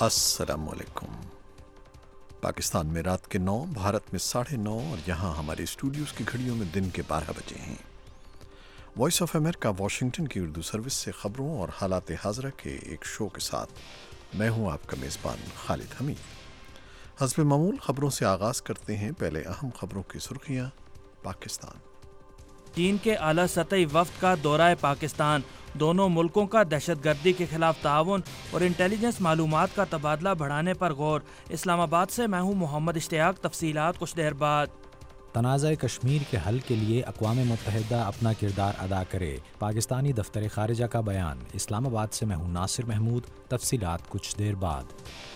अस्सलाम वालेकुम। पाकिस्तान में रात के 9, भारत में 9:30 और यहाँ हमारे स्टूडियोज़ की घड़ियों में दिन के 12 बजे हैं। वॉइस ऑफ अमेरिका वाशिंगटन की उर्दू सर्विस से ख़बरों और हालात हाज़रा के एक शो के साथ मैं हूँ आपका मेज़बान खालिद हमीद। हस्ब मामूल ख़बरों से आगाज़ करते हैं। पहले अहम ख़बरों की सुर्खियाँ। पाकिस्तान। चीन के आला सतही वफ़द का दौरा पाकिस्तान, दोनों मुल्कों का दहशतगर्दी के खिलाफ ताउन और इंटेलिजेंस मालूमात का तबादला बढ़ाने पर गौर। इस्लामाबाद से मैं हूँ मोहम्मद इश्तियाक। तफसीलात कुछ देर बाद। तनाज़ा कश्मीर के हल के लिए अक़वाम मुत्तहिदा अपना किरदार अदा करे, पाकिस्तानी दफ्तर ख़ारिजा का बयान। इस्लामाबाद से मैं हूँ नासिर महमूद। तफसीलात कुछ देर बाद।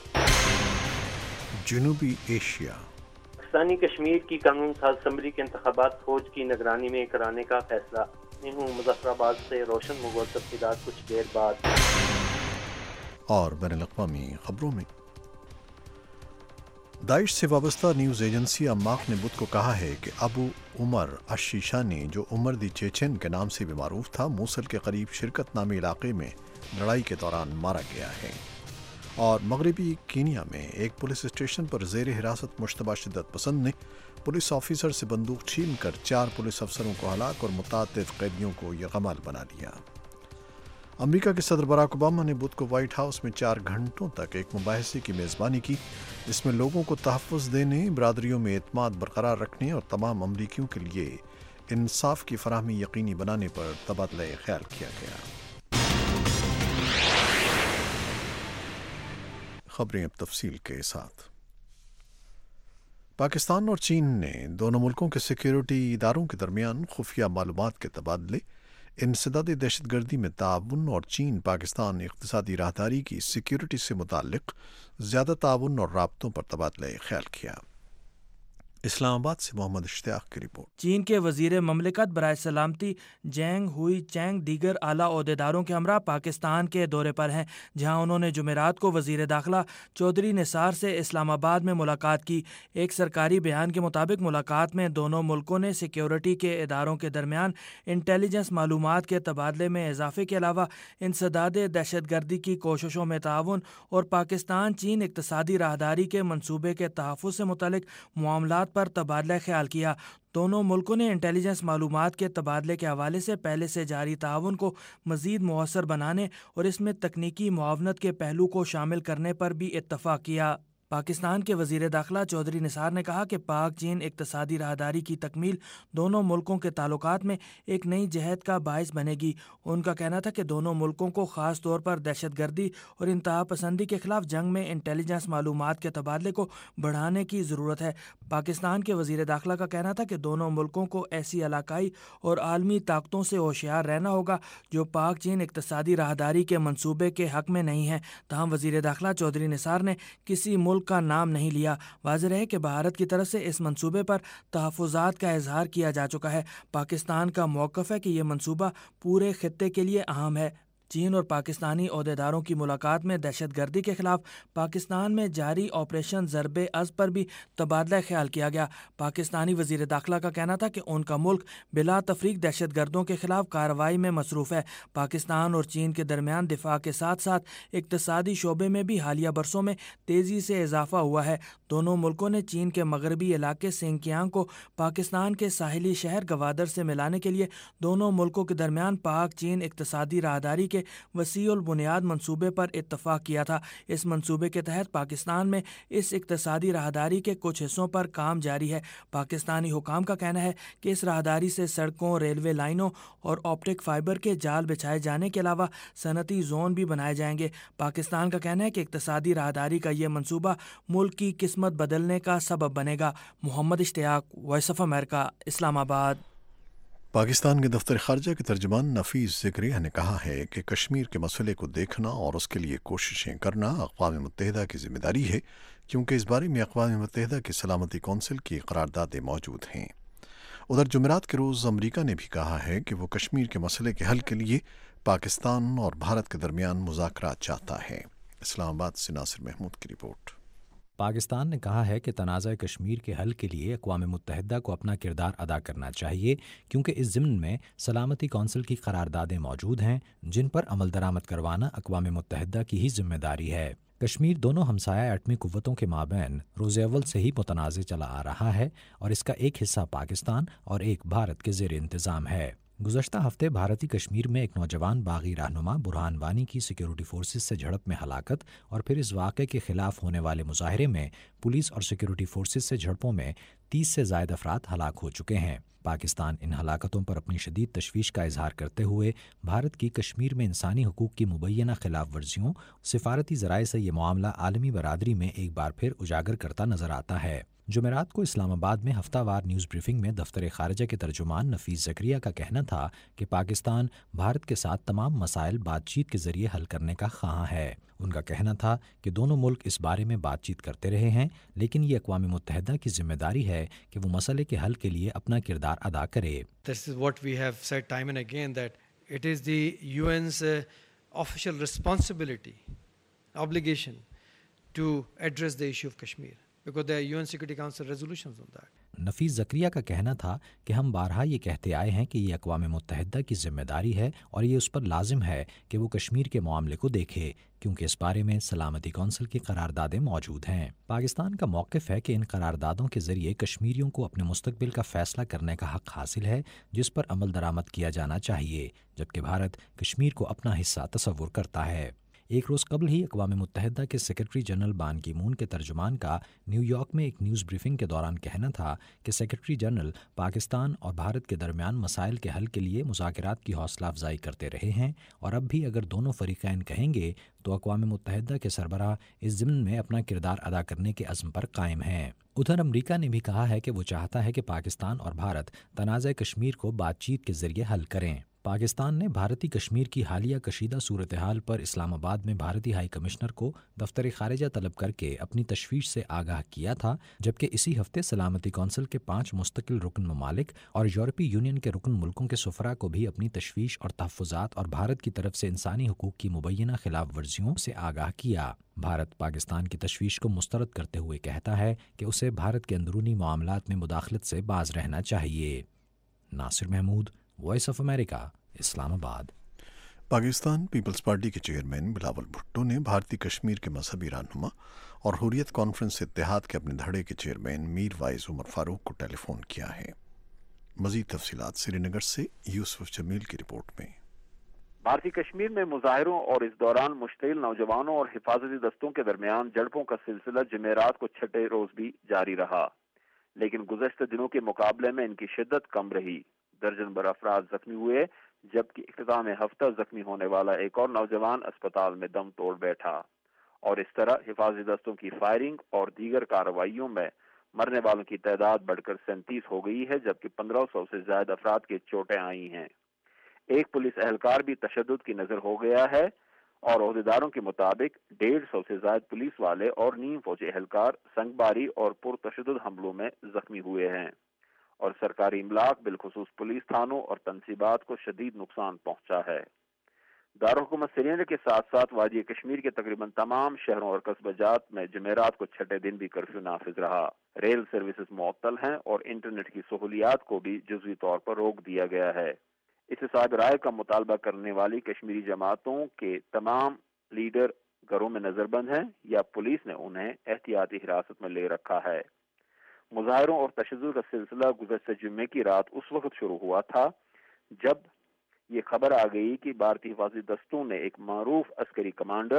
जनूबी एशिया। पाकिस्तानी कश्मीर की कानून साज असम्बली के इंतखाबात फौज की निगरानी में कराने का फैसला। मैं हूँ मुज़फ़्फ़राबाद से रोशन मुग़ल। तफसीलात कुछ देर बाद। और बैनुल-अक़वामी ख़बरों में दाइश से वाबस्ता न्यूज़ एजेंसी अम्माक ने बुध को कहा है कि अबू उमर अश-शीशानी, जो उमर दी चेचेन के नाम से भी मारूफ था, मूसल के करीब शिरकत नामी इलाके में लड़ाई के दौरान मारा गया है। और मगरबी कीनिया में एक पुलिस स्टेशन पर ज़ेर हिरासत मुश्तबा शिद्दत पसंद ने पुलिस ऑफिसर से बंदूक छीन कर 4 पुलिस अफसरों को हलाक और मुतअद्दिद कैदियों को यरग़माल बना दिया। अमेरिका के सदर बराक ओबामा ने बुध को व्हाइट हाउस में 4 घंटों तक एक मुबाहिसे की मेज़बानी की, जिसमें लोगों को तहफ़्फ़ुज़ देने, बरादरियों में एतमाद बरकरार रखने और तमाम अमरीकियों के लिए इंसाफ की फराहमी यकीनी बनाने पर तबादला ख्याल किया गया। खबरें अब तफसील के साथ। पाकिस्तान और चीन ने दोनों मुल्कों के सिक्योरिटी इदारों के दरमियान खुफिया मालूमात के तबादले, इंसदाद दहशतगर्दी में ताउन और चीन पाकिस्तान इक़्तिसादी राहदारी की सिक्योरिटी से मुताल्लिक़ ज़्यादा ताउन और राब्तों पर तबादला ख्याल किया। इस्लामाबाद से मोहम्मद इश्तियाक की रिपोर्ट। चीन के वज़ीर ममलिकत बराए सलामती जेंग हुई चैंग दीगर आला ओहदेदारों के हमरा पाकिस्तान के दौरे पर हैं, जहां उन्होंने जुमेरात को वज़ीर दाखिला चौधरी निसार से इस्लामाबाद में मुलाकात की। एक सरकारी बयान के मुताबिक मुलाकात में दोनों मुल्कों ने सिक्योरिटी के इदारों के दरमियान इंटेलिजेंस मालूमात के तबादले में इजाफे के अलावा इंसदाद दहशतगर्दी की कोशिशों में ताउन और पाकिस्तान चीन इक़्तिसादी राहदारी के मनसूबे के तहफ़्फ़ुज़ से मुतल्लिक़ मामलात पर तबादला ख्याल किया। दोनों मुल्कों ने इंटेलिजेंस मालूमात के तबादले के हवाले से पहले से जारी ताउन को मज़ीद मौसर बनाने और इसमें तकनीकी मुआवनत के पहलू को शामिल करने पर भी इत्तफ़ाक़ किया। पाकिस्तान के वज़ीर दाखिला चौधरी निसार ने कहा कि पाक चीन इक़्तिसादी राहदारी की तकमील दोनों मुल्कों के ताल्लुकात में एक नई जहत का बाइस बनेगी। उनका कहना था कि दोनों मुल्कों को ख़ास तौर पर दहशतगर्दी और इंतहा पसंदी के ख़िलाफ़ जंग में इंटेलिजेंस मालूमात के तबादले को बढ़ाने की ज़रूरत है। पाकिस्तान के वज़ीर दाखिला का कहना था कि दोनों मुल्कों को ऐसी इलाकाई और आलमी ताकतों से होशियार रहना होगा जो पाक चीन इक़्तिसादी राहदारी के मनसूबे के हक़ में नहीं है। तमाम वज़ीर दाखिला चौधरी निसार ने किसी मुल्क का नाम नहीं लिया। वाज़ेह है कि भारत की तरफ से इस मंसूबे पर तहफ़्फ़ुज़ात का इजहार किया जा चुका है। पाकिस्तान का मौक़िफ़ है कि यह मंसूबा पूरे खित्ते के लिए अहम है। चीन और पाकिस्तानी ओहदेदारों की मुलाकात में दहशतगर्दी के खिलाफ पाकिस्तान में जारी ऑपरेशन ज़रबे अज़ पर भी तबादला ख्याल किया गया। पाकिस्तानी वज़ीर दाखिला का कहना था कि उनका मुल्क बिला तफरीक दहशतगर्दों के खिलाफ कार्रवाई में मसरूफ़ है। पाकिस्तान और चीन के दरमियान दिफा के साथ साथ इक़्तिसादी शोबे में भी हालिया बरसों में तेज़ी से इजाफा हुआ है। दोनों मुल्कों ने चीन के मगरबी इलाके सिंकियांग को पाकिस्तान के साहिली शहर गवादर से मिलाने के लिए दोनों मुल्कों के दरमियान पाक चीन इक़्तिसादी राहदारी के वसीउल बुनियाद मंसूबे पर इत्तफाक किया था। इस मंसूबे के तहत पाकिस्तान में इस इक़्तिसादी राहदारी के कुछ हिस्सों पर काम जारी है। पाकिस्तानी हुकाम का कहना है कि इस राहदारी से सड़कों, रेलवे लाइनों और ऑप्टिक फाइबर के जाल बिछाए जाने के अलावा सनती जोन भी बनाए जाएंगे। पाकिस्तान का कहना है कि इक़्तिसादी राहदारी का यह मंसूबा मुल्क की किस्मत बदलने का सबब बनेगा। Mohammad Ishtiaq, Voice of America, Islamabad. Pakistan के दफ्तर ख़ारिजा के तर्जुमान नफीस ज़िक्रिया ने कहा है कि कश्मीर के मसले को देखना और उसके लिए कोशिशें करना अक़वाम मुत्तहिदा की ज़िम्मेदारी है, क्योंकि इस बारे में अक़वाम मुत्तहिदा की सलामती कौंसिल की करारदादें मौजूद हैं। उधर जुमेरात के रोज़ अमरीका ने भी कहा है कि वो कश्मीर के मसले के हल के लिए पाकिस्तान और भारत के दरमियान मुज़ाकरात चाहता है। इस्लामाबाद से नासिर महमूद की रिपोर्ट। पाकिस्तान ने कहा है कि तनाज़ा कश्मीर के हल के लिए अक़वाम मुत्तहिदा को अपना किरदार अदा करना चाहिए, क्योंकि इस ज़िम्न में सलामती कौंसिल की करारदादें मौजूद हैं जिन पर अमल दरामद करवाना अक़वाम मुत्तहिदा की ही जिम्मेदारी है। کشمیر دونوں ہمسایہ ایٹمی قوتوں کے مابین روز اول سے ہی متنازع چلا آ رہا ہے اور اس کا ایک حصہ پاکستان اور ایک بھارت کے زیر انتظام ہے۔ گزشتہ ہفتے بھارتی کشمیر میں ایک نوجوان باغی رہنما برہان وانی کی سیکیورٹی فورسز سے جھڑپ میں ہلاکت اور پھر اس واقعے کے خلاف ہونے والے مظاہرے میں پولیس اور سیکیورٹی فورسز سے جھڑپوں میں 30 سے زائد افراد ہلاک ہو چکے ہیں۔ پاکستان ان ہلاکتوں پر اپنی شدید تشویش کا اظہار کرتے ہوئے بھارت کی کشمیر میں انسانی حقوق کی مبینہ خلاف ورزیوں، سفارتی ذرائع سے یہ معاملہ عالمی برادری میں ایک بار پھر اجاگر کرتا نظر آتا ہے۔ جمعرات کو اسلام آباد میں ہفتہ وار نیوز بریفنگ میں دفتر خارجہ کے ترجمان نفیس زکریا کا کہنا تھا کہ پاکستان بھارت کے ساتھ تمام مسائل بات چیت کے ذریعے حل کرنے کا خواہاں ہے۔ ان کا کہنا تھا کہ دونوں ملک اس بارے میں بات چیت کرتے رہے ہیں، لیکن یہ اقوام متحدہ کی ذمہ داری ہے کہ وہ مسئلے کے حل کے لیے اپنا کردار ادا کرے۔ This is what we have said time and again, that it is the UN's official responsibility, obligation to address the issue of Kashmir, because there are UN Security Council resolutions on that. نفیس زکریا کا کہنا تھا کہ ہم بارہا یہ کہتے آئے ہیں کہ یہ اقوام متحدہ کی ذمہ داری ہے اور یہ اس پر لازم ہے کہ وہ کشمیر کے معاملے کو دیکھے، کیونکہ اس بارے میں سلامتی کونسل کی قراردادیں موجود ہیں۔ پاکستان کا موقف ہے کہ ان قراردادوں کے ذریعے کشمیریوں کو اپنے مستقبل کا فیصلہ کرنے کا حق حاصل ہے، جس پر عمل درآمد کیا جانا چاہیے، جبکہ بھارت کشمیر کو اپنا حصہ تصور کرتا ہے۔ ایک روز قبل ہی اقوام متحدہ کے سیکرٹری جنرل بان کی مون کے ترجمان کا نیو یارک میں ایک نیوز بریفنگ کے دوران کہنا تھا کہ سیکرٹری جنرل پاکستان اور بھارت کے درمیان مسائل کے حل کے لیے مذاکرات کی حوصلہ افزائی کرتے رہے ہیں، اور اب بھی اگر دونوں فریقین کہیں گے تو اقوام متحدہ کے سربراہ اس ضمن میں اپنا کردار ادا کرنے کے عزم پر قائم ہیں۔ ادھر امریکہ نے بھی کہا ہے کہ وہ چاہتا ہے کہ پاکستان اور بھارت تنازع کشمیر کو بات چیت کے ذریعے حل کریں۔ پاکستان نے بھارتی کشمیر کی حالیہ کشیدہ صورتحال پر اسلام آباد میں بھارتی ہائی کمشنر کو دفتر خارجہ طلب کر کے اپنی تشویش سے آگاہ کیا تھا، جبکہ اسی ہفتے سلامتی کونسل کے 5 مستقل رکن ممالک اور یورپی یونین کے رکن ملکوں کے سفراء کو بھی اپنی تشویش اور تحفظات اور بھارت کی طرف سے انسانی حقوق کی مبینہ خلاف ورزیوں سے آگاہ کیا۔ بھارت پاکستان کی تشویش کو مسترد کرتے ہوئے کہتا ہے کہ اسے بھارت کے اندرونی معاملات میں مداخلت سے باز رہنا چاہیے۔ Nasir Mahmood, Voice of America, Islamabad. Pakistan Peoples Party کے چیئرمین بلاول بھٹو نے بھارتی کشمیر کے مذہبی رہنما اور حریت کانفرنس اتحاد کے اپنے دھڑے کے چیئرمین میر وائز عمر فاروق کو ٹیلی فون کیا ہے۔ مزید تفصیلات سری نگر سے یوسف جمیل کی رپورٹ میں۔ بھارتی کشمیر میں مظاہروں اور اس دوران مشتعل نوجوانوں اور حفاظتی دستوں کے درمیان جھڑپوں کا سلسلہ جمعرات کو چھٹے روز بھی جاری رہا، لیکن گزشتہ دنوں کے مقابلے میں ان کی شدت کم رہی۔ درجن بھر افراد زخمی ہوئے، جبکہ اختتام ہفتہ زخمی ہونے والا ایک اور نوجوان اسپتال میں دم توڑ بیٹھا، اور اس طرح حفاظتی دستوں کی فائرنگ اور دیگر کارروائیوں میں مرنے والوں کی تعداد بڑھ کر 37 ہو گئی ہے، جبکہ 1500 سے زائد افراد کی چوٹیں آئی ہیں۔ ایک پولیس اہلکار بھی تشدد کی نظر ہو گیا ہے، اور عہدیداروں کے مطابق 150 سے زائد پولیس والے اور نیم فوجی اہلکار سنگباری اور پرتشدد حملوں میں زخمی ہوئے ہیں، اور سرکاری املاک بالخصوص پولیس تھانوں اور تنصیبات کو شدید نقصان پہنچا ہے۔ دارالحکومت سری نگر کے ساتھ ساتھ وادی کشمیر کے تقریباً تمام شہروں اور قصبہ جات میں جمعرات کو چھٹے دن بھی کرفیو نافذ رہا۔ ریل سروسز معطل ہیں اور انٹرنیٹ کی سہولیات کو بھی جزوی طور پر روک دیا گیا ہے۔ اس حساب رائے کا مطالبہ کرنے والی کشمیری جماعتوں کے تمام لیڈر گھروں میں نظر بند ہیں یا پولیس نے انہیں احتیاطی حراست میں لے رکھا ہے۔ مظاہروں اور تشدد کا سلسلہ گزشتہ جمعے کی رات اس وقت شروع ہوا تھا جب یہ خبر آ گئی کہ بھارتی حفاظتی دستوں نے ایک معروف عسکری کمانڈر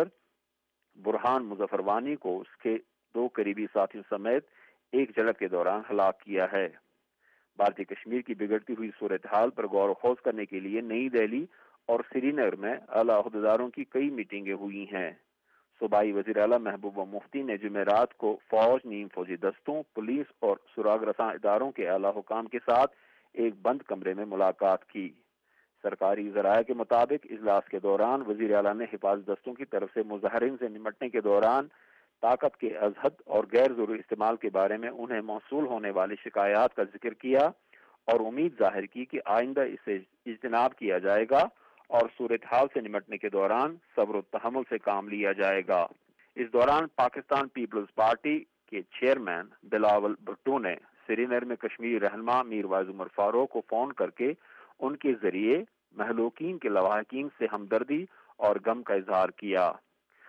برہان مظفر وانی کو اس کے 2 قریبی ساتھیوں سمیت ایک جھڑپ کے دوران ہلاک کیا ہے۔ بھارتی کشمیر کی بگڑتی ہوئی صورتحال پر غور و خوض کرنے کے لیے نئی دہلی اور سری نگر میں اعلیٰ عہدیداروں کی کئی میٹنگیں ہوئی ہیں۔ صوبائی وزیر اعلیٰ محبوبہ مفتی نے جمعرات کو فوج، نیم فوجی دستوں، پولیس اور سراغ رساں اداروں کے اعلیٰ حکام کے ساتھ ایک بند کمرے میں ملاقات کی۔ سرکاری ذرائع کے مطابق اجلاس کے دوران وزیر اعلیٰ نے حفاظتی دستوں کی طرف سے مظاہرین سے نمٹنے کے دوران طاقت کے ازحد اور غیر ضروری استعمال کے بارے میں انہیں موصول ہونے والی شکایات کا ذکر کیا اور امید ظاہر کی کہ آئندہ اسے اجتناب کیا جائے گا اور صورتحال سے نمٹنے کے دوران صبر و تحمل سے کام لیا جائے گا۔ اس دوران پاکستان پیپلز پارٹی کے چیئرمین بلاول بھٹو نے سری نگر میں کشمیری رہنما میر وائز عمر فاروق کو فون کر کے ان کے ذریعے مہلوکین کے لواحقین سے ہمدردی اور غم کا اظہار کیا۔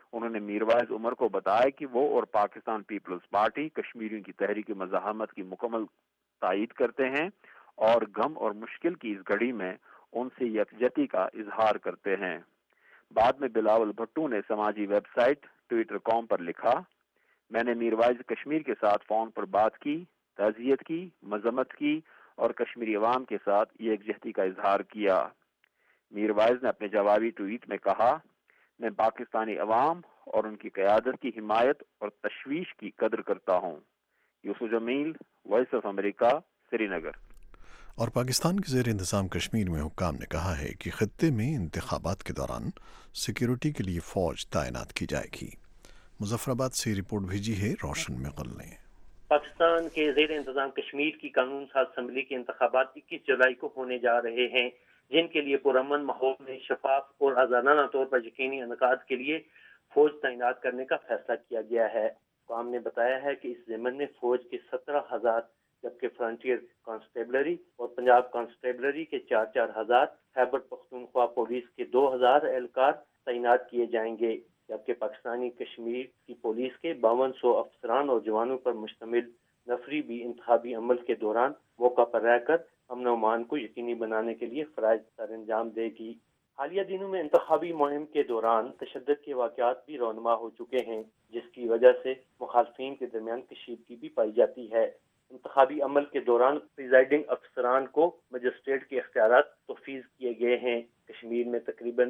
انہوں نے میروائز عمر کو بتایا کہ وہ اور پاکستان پیپلز پارٹی کشمیریوں کی تحریک مزاحمت کی مکمل تائید کرتے ہیں اور غم اور مشکل کی اس گھڑی میں ان سے یکجہتی کا اظہار کرتے ہیں۔ بعد میں بلاول بھٹو نے سماجی ویب سائٹ twitter.com پر لکھا، میں نے میروائز کشمیر کے ساتھ فون پر بات کی، تعزیت کی، مذمت کی اور کشمیری عوام کے ساتھ یکجہتی کا اظہار کیا۔ میروائز نے اپنے جوابی ٹویٹ میں کہا، میں پاکستانی عوام اور ان کی قیادت کی حمایت اور تشویش کی قدر کرتا ہوں۔ Yusuf Jamil, Voice of America, Srinagar. اور پاکستان کے زیر انتظام کشمیر میں حکام نے کہا ہے کہ خطے میں انتخابات کے دوران سیکیورٹی کے لیے فوج تعینات کی جائے گی۔ مظفر آباد سے رپورٹ بھیجی ہے روشن مغل نے۔ پاکستان کے زیر انتظام کشمیر کی قانون ساز اسمبلی کے انتخابات 21 جولائی کو ہونے جا رہے ہیں، جن کے لیے پرامن ماحول میں شفاف اور آزادانہ طور پر یقینی انعقاد کے لیے فوج تعینات کرنے کا فیصلہ کیا گیا ہے۔ حکام نے بتایا ہے کہ اس ضمن میں فوج کے 17,000 جبکہ فرنٹیئر کانسٹیبلری اور پنجاب کانسٹیبلری کے 4,000 خیبر پختونخوا پولیس کے 2,000 اہلکار تعینات کیے جائیں گے، جبکہ پاکستانی کشمیر کی پولیس کے 5200 افسران اور جوانوں پر مشتمل نفری بھی انتخابی عمل کے دوران موقع پر رہ کر امن و امان کو یقینی بنانے کے لیے فرائض سر انجام دے گی۔ حالیہ دنوں میں انتخابی مہم کے دوران تشدد کے واقعات بھی رونما ہو چکے ہیں، جس کی وجہ سے مخالفین کے درمیان کشیدگی بھی پائی جاتی ہے۔ انتخابی عمل کے دوران پریزائڈنگ افسران کو مجسٹریٹ کے اختیارات تفویض کیے گئے ہیں۔ کشمیر میں تقریباً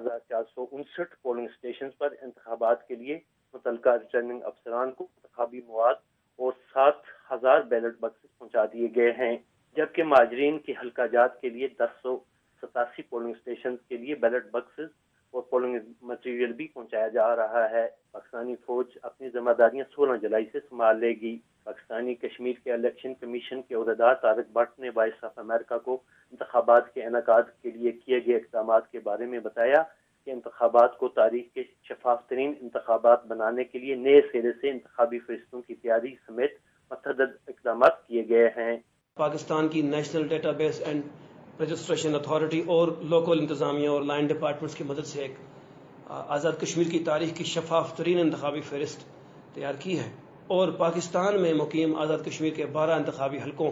4,459 پولنگ اسٹیشنز پر انتخابات کے لیے متعلقہ ریٹرننگ افسران کو انتخابی مواد اور 7,000 بیلٹ باکسز پہنچا دیے گئے ہیں، جبکہ مہاجرین کے حلقہ جات کے لیے 1087 پولنگ اسٹیشنز کے لیے بیلٹ باکسز اور پولنگ مٹیریل بھی پہنچایا جا رہا ہے۔ پاکستانی فوج اپنی ذمہ داریاں 16 جولائی سے سنبھال لے گی۔ پاکستانی کشمیر کے الیکشن کمیشن کے عہدیدار طارق بٹ نے وائس آف امریکہ کو انتخابات کے انعقاد کے لیے کیے گئے اقدامات کے بارے میں بتایا کہ انتخابات کو تاریخ کے شفاف ترین انتخابات بنانے کے لیے نئے سرے سے انتخابی فیصلوں کی تیاری سمیت متعدد اقدامات کیے گئے ہیں۔ پاکستان کی national database and registration authority اور لوکل انتظامیہ اور لائن ڈپارٹمنٹس کی مدد سے ایک آزاد کشمیر کی تاریخ کی شفاف ترین انتخابی فہرست تیار کی ہے، اور پاکستان میں مقیم آزاد کشمیر کے 12 انتخابی حلقوں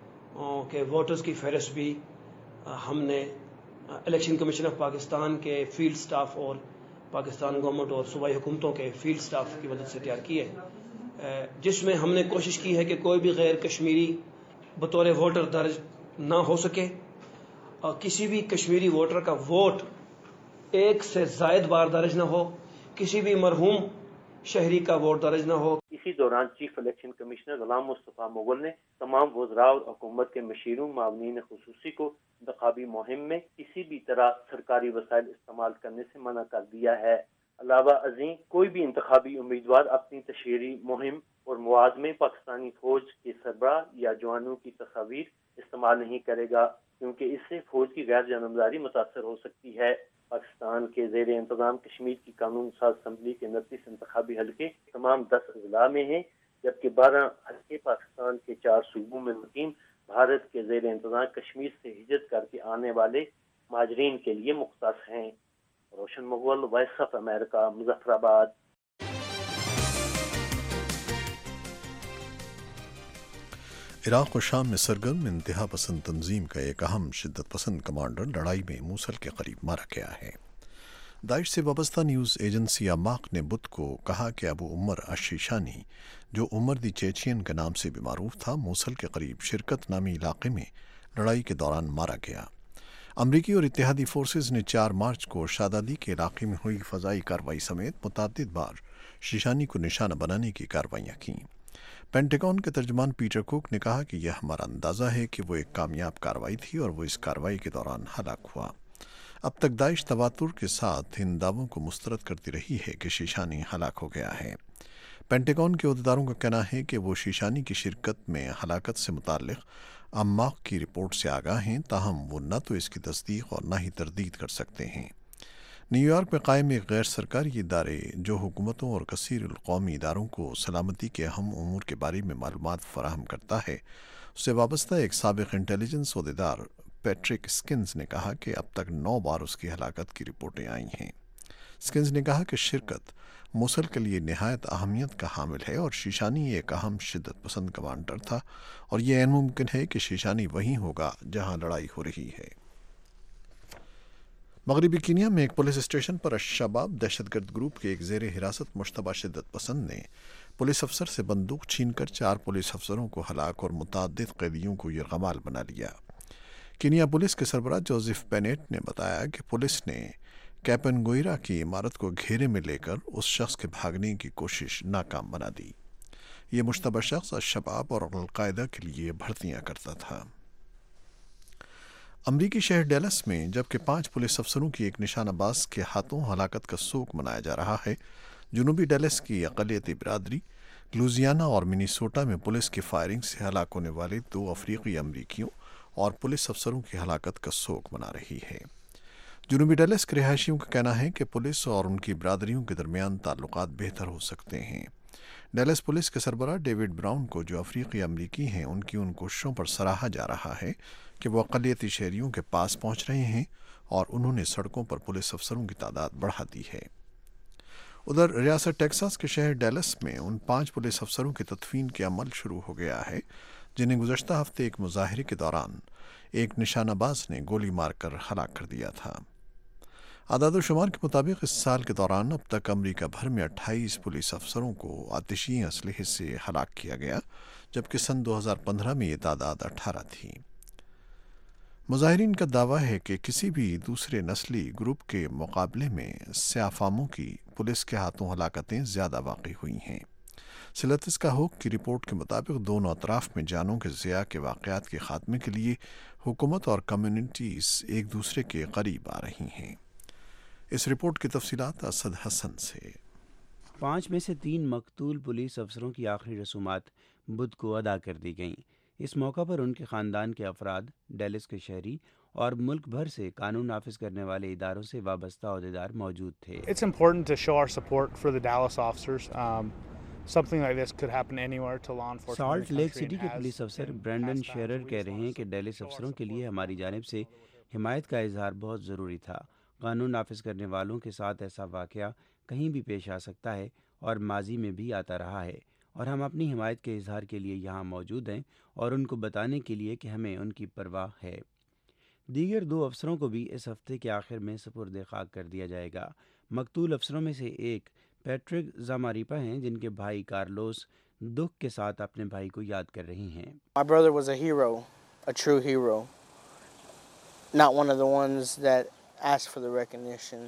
کے ووٹرز کی فہرست بھی ہم نے الیکشن کمیشن آف پاکستان کے فیلڈ سٹاف اور پاکستان گورنمنٹ اور صوبائی حکومتوں کے فیلڈ سٹاف کی مدد سے تیار کی ہے، جس میں ہم نے کوشش کی ہے کہ کوئی بھی غیر کشمیری بطور ووٹر درج نہ ہو سکے، اور کسی بھی کشمیری ووٹر کا ووٹ ایک سے زائد بار درج نہ ہو، کسی بھی مرحوم شہری کا ووٹ درج نہ ہو۔ اسی دوران chief election commissioner Ghulam Mustafa Mughal نے تمام وزراء اور حکومت کے مشیروں معاونین خصوصی کو انتخابی مہم میں کسی بھی طرح سرکاری وسائل استعمال کرنے سے منع کر دیا ہے۔ علاوہ ازیں کوئی بھی انتخابی امیدوار اپنی تشہیری مہم اور مواد میں پاکستانی فوج کے سربراہ یا جوانوں کی تصاویر استعمال نہیں کرے گا، کیونکہ اس سے فوج کی غیر جانبداری متاثر ہو سکتی ہے۔ پاکستان کے زیر انتظام کشمیر کی قانون ساز اسمبلی کے 29 انتخابی حلقے تمام 10 اضلاع میں ہیں، جبکہ 12 حلقے پاکستان کے 4 صوبوں میں مقیم بھارت کے زیر انتظام کشمیر سے ہجرت کر کے آنے والے مہاجرین کے لیے مختص ہیں۔ Roshan Mughal, Voice of America, Muzaffarabad. عراق و شام میں سرگرم انتہا پسند تنظیم کا ایک اہم شدت پسند کمانڈر لڑائی میں موصل کے قریب مارا گیا ہے۔ داعش سے وابستہ نیوز ایجنسی اماق نے بدھ کو کہا کہ ابو عمر الشیشانی، جو عمر دی چیچین کے نام سے بھی معروف تھا، موصل کے قریب شرکت نامی علاقے میں لڑائی کے دوران مارا گیا۔ امریکی اور اتحادی فورسز نے 4 مارچ کو شادادی کے علاقے میں ہوئی فضائی کارروائی سمیت متعدد بار شیشانی کو نشانہ بنانے کی کارروائیاں کیں۔ پینٹاگون کے ترجمان پیٹر کوک نے کہا کہ یہ ہمارا اندازہ ہے کہ وہ ایک کامیاب کارروائی تھی اور وہ اس کارروائی کے دوران ہلاک ہوا۔ اب تک داعش تواتر کے ساتھ ان دعووں کو مسترد کرتی رہی ہے کہ شیشانی ہلاک ہو گیا ہے۔ پینٹاگون کے عہدیداروں کا کہنا ہے کہ وہ شیشانی کی شرکت میں ہلاکت سے متعلق اماق کی رپورٹ سے آگاہ ہیں، تاہم وہ نہ تو اس کی تصدیق اور نہ ہی تردید کر سکتے ہیں۔ نیو یارک میں قائم ایک غیر سرکاری ادارے جو حکومتوں اور کثیر القومی اداروں کو سلامتی کے اہم امور کے بارے میں معلومات فراہم کرتا ہے، اس سے وابستہ ایک سابق انٹیلیجنس عہدیدار پیٹرک اسکنز نے کہا کہ اب تک 9 بار اس کی ہلاکت کی رپورٹیں آئی ہیں۔ اسکنز نے کہا کہ شرکت موصل کے لیے نہایت اہمیت کا حامل ہے اور شیشانی ایک اہم شدت پسند کمانڈر تھا اور یہ عین ممکن ہے کہ شیشانی وہیں ہوگا جہاں لڑائی ہو رہی ہے۔ مغربی کینیا میں ایک پولیس اسٹیشن پر الشباب دہشت گرد گروپ کے ایک زیر حراست مشتبہ شدت پسند نے پولیس افسر سے بندوق چھین کر 4 پولیس افسروں کو ہلاک اور متعدد قیدیوں کو یرغمال بنا لیا۔ کینیا پولیس کے سربراہ جوزف بینیٹ نے بتایا کہ پولیس نے کیپنگوئرا کی عمارت کو گھیرے میں لے کر اس شخص کے بھاگنے کی کوشش ناکام بنا دی۔ یہ مشتبہ شخص الشباب اور القاعدہ کے لیے بھرتیاں کرتا تھا۔ امریکی شہر ڈیلس میں جبکہ 5 پولیس افسروں کی ایک نشانہ باز کے ہاتھوں ہلاکت کا سوگ منایا جا رہا ہے، جنوبی ڈیلس کی اقلیتی برادری لوزیانا اور منیسوٹا میں پولیس کی فائرنگ سے ہلاک ہونے والے 2 افریقی امریکیوں اور پولیس افسروں کی ہلاکت کا سوگ منا رہی ہے۔ جنوبی ڈیلس کے رہائشیوں کا کہنا ہے کہ پولیس اور ان کی برادریوں کے درمیان تعلقات بہتر ہو سکتے ہیں۔ ڈیلس پولیس کے سربراہ ڈیوڈ براؤن کو، جو افریقی امریکی ہیں، ان کوششوں پر سراہا جا رہا ہے کہ وہ اقلیتی شہریوں کے پاس پہنچ رہے ہیں اور انہوں نے سڑکوں پر پولیس افسروں کی تعداد بڑھا دی ہے۔ ادھر ریاست ٹیکساس کے شہر ڈیلس میں ان 5 پولیس افسروں کی تدفین کا عمل شروع ہو گیا ہے جنہیں گزشتہ ہفتے ایک مظاہرے کے دوران ایک نشانہ باز نے گولی مار کر ہلاک کر دیا تھا۔ اعداد و شمار کے مطابق اس سال کے دوران اب تک امریکہ بھر میں 28 پولیس افسروں کو آتشی اسلحے سے ہلاک کیا گیا، جبکہ سن 2015 میں یہ تعداد 18 تھی۔ مظاہرین کا دعویٰ ہے کہ کسی بھی دوسرے نسلی گروپ کے مقابلے میں سیاہ فاموں کی پولیس کے ہاتھوں ہلاکتیں زیادہ واقع ہوئی ہیں۔ سلتس کا حق کی رپورٹ کے مطابق دونوں اطراف میں جانوں کے ضیاع کے واقعات کے خاتمے کے لیے حکومت اور کمیونٹیز ایک دوسرے کے قریب آ رہی ہیں۔ اس رپورٹ کی تفصیلات اسد حسن سے۔ 5 میں سے 3 مقتول پولیس افسروں کی آخری رسومات بدھ کو ادا کر دی گئیں۔ اس موقع پر ان کے خاندان کے افراد، ڈیلس کے شہری اور ملک بھر سے قانون نافذ کرنے والے اداروں سے وابستہ عہدیدار موجود تھے۔ It's important to show our support for the Dallas officers. Something like this could happen anywhere to law enforcement. Salt Lake City کے پولیس افسر برینڈن شیرر کہہ رہے ہیں کہ ڈیلس افسروں کے لیے ہماری جانب سے حمایت کا اظہار بہت ضروری تھا۔ قانون نافذ کرنے والوں کے ساتھ ایسا واقعہ کہیں بھی پیش آ سکتا ہے اور ماضی میں بھی آتا رہا ہے، اور ہم اپنی حمایت کے اظہار کے لیے یہاں موجود ہیں اور ان کو بتانے کے لیے کہ ہمیں ان کی پرواہ ہے۔ دیگر 2 افسروں کو بھی اس ہفتے کے آخر میں سپرد خاک کر دیا جائے گا۔ مقتول افسروں میں سے ایک پیٹرک زاماریپا ہیں، جن کے بھائی کارلوس دکھ کے ساتھ اپنے بھائی کو یاد کر رہی ہیں۔ My brother was a hero, a true hero, not one of the ones that asked for the recognition.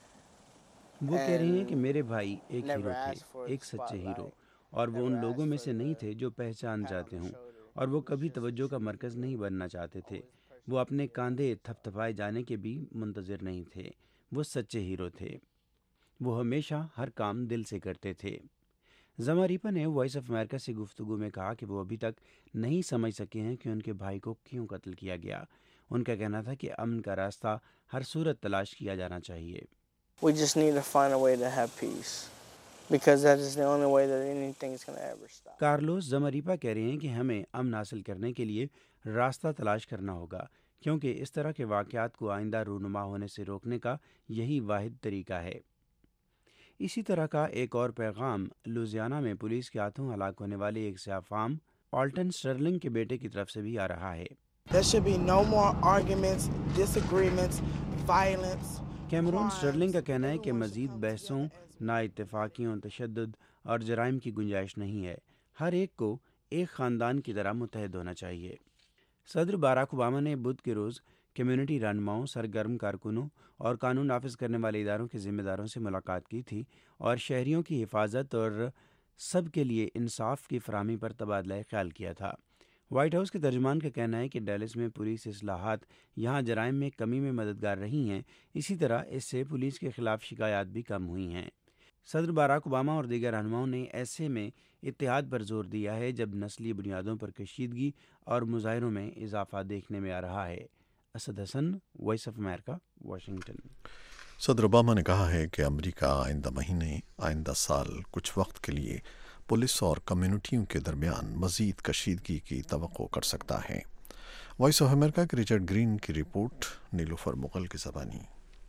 وہ کہہ رہی ہیں کہ میرے بھائی ایک ہیرو تھے، ایک سچے ہیرو، اور وہ ان لوگوں میں سے نہیں تھے جو پہچان جاتے ہوں، اور وہ کبھی توجہ کا مرکز نہیں بننا چاہتے تھے۔ وہ اپنے کاندھے تھپ تھپائے جانے کے بھی منتظر نہیں تھے۔ وہ سچے ہیرو تھے۔ وہ ہمیشہ ہر کام دل سے کرتے تھے۔ زماریپا نے وائس آف امریکہ سے گفتگو میں کہا کہ وہ ابھی تک نہیں سمجھ سکے ہیں کہ ان کے بھائی کو کیوں قتل کیا گیا۔ ان کا کہنا تھا کہ امن کا راستہ ہر صورت تلاش کیا جانا چاہیے۔ We just need to find a way to have peace, because that is the only way that anything is going to ever stop. Carlos Zamarripa کہہ رہے ہیں کہ ہمیں امن حاصل کرنے کے لیے راستہ تلاش کرنا ہوگا، کیونکہ اس طرح کے واقعات کو آئندہ رونما ہونے سے روکنے کا یہی واحد طریقہ ہے۔ اسی طرح کا ایک اور پیغام لوزیانا میں پولیس کے ہاتھوں ہلاک ہونے والے ایک سیاہ فام آلٹن سٹرلنگ کے بیٹے کی طرف سے بھی آ رہا ہے۔ There should be no more arguments, disagreements, violence. Cameron Sterling کا کہنا ہے کہ مزید بحثوں، نا اتفاقیوں، تشدد اور جرائم کی گنجائش نہیں ہے۔ ہر ایک کو ایک خاندان کی طرح متحد ہونا چاہیے۔ صدر باراک اوباما نے بدھ کے روز کمیونٹی رہنماؤں، سرگرم کارکنوں اور قانون نافذ کرنے والے اداروں کے ذمہ داروں سے ملاقات کی تھی اور شہریوں کی حفاظت اور سب کے لیے انصاف کی فراہمی پر تبادلہ خیال کیا تھا۔ وائٹ ہاؤس کے ترجمان کا کہنا ہے کہ ڈیلس میں پولیس اصلاحات یہاں جرائم میں کمی میں مددگار رہی ہیں، اسی طرح اس سے پولیس کے خلاف شکایات بھی کم ہوئی ہیں۔ صدر باراک اوباما اور دیگر رہنماؤں نے ایسے میں اتحاد پر زور دیا ہے جب نسلی بنیادوں پر کشیدگی اور مظاہروں میں اضافہ دیکھنے میں آ رہا ہے۔ Asad Hassan, Voice of America, Washington. صدر اوباما نے کہا ہے کہ امریکہ آئندہ سال کچھ وقت کے لیے پولیس اور کمیونٹیوں کے درمیان مزید کشیدگی کی توقع کر سکتا ہے۔ وائس آف امریکہ کے رچرڈ گرین کی رپورٹ، نیلوفر مغل کی زبانی۔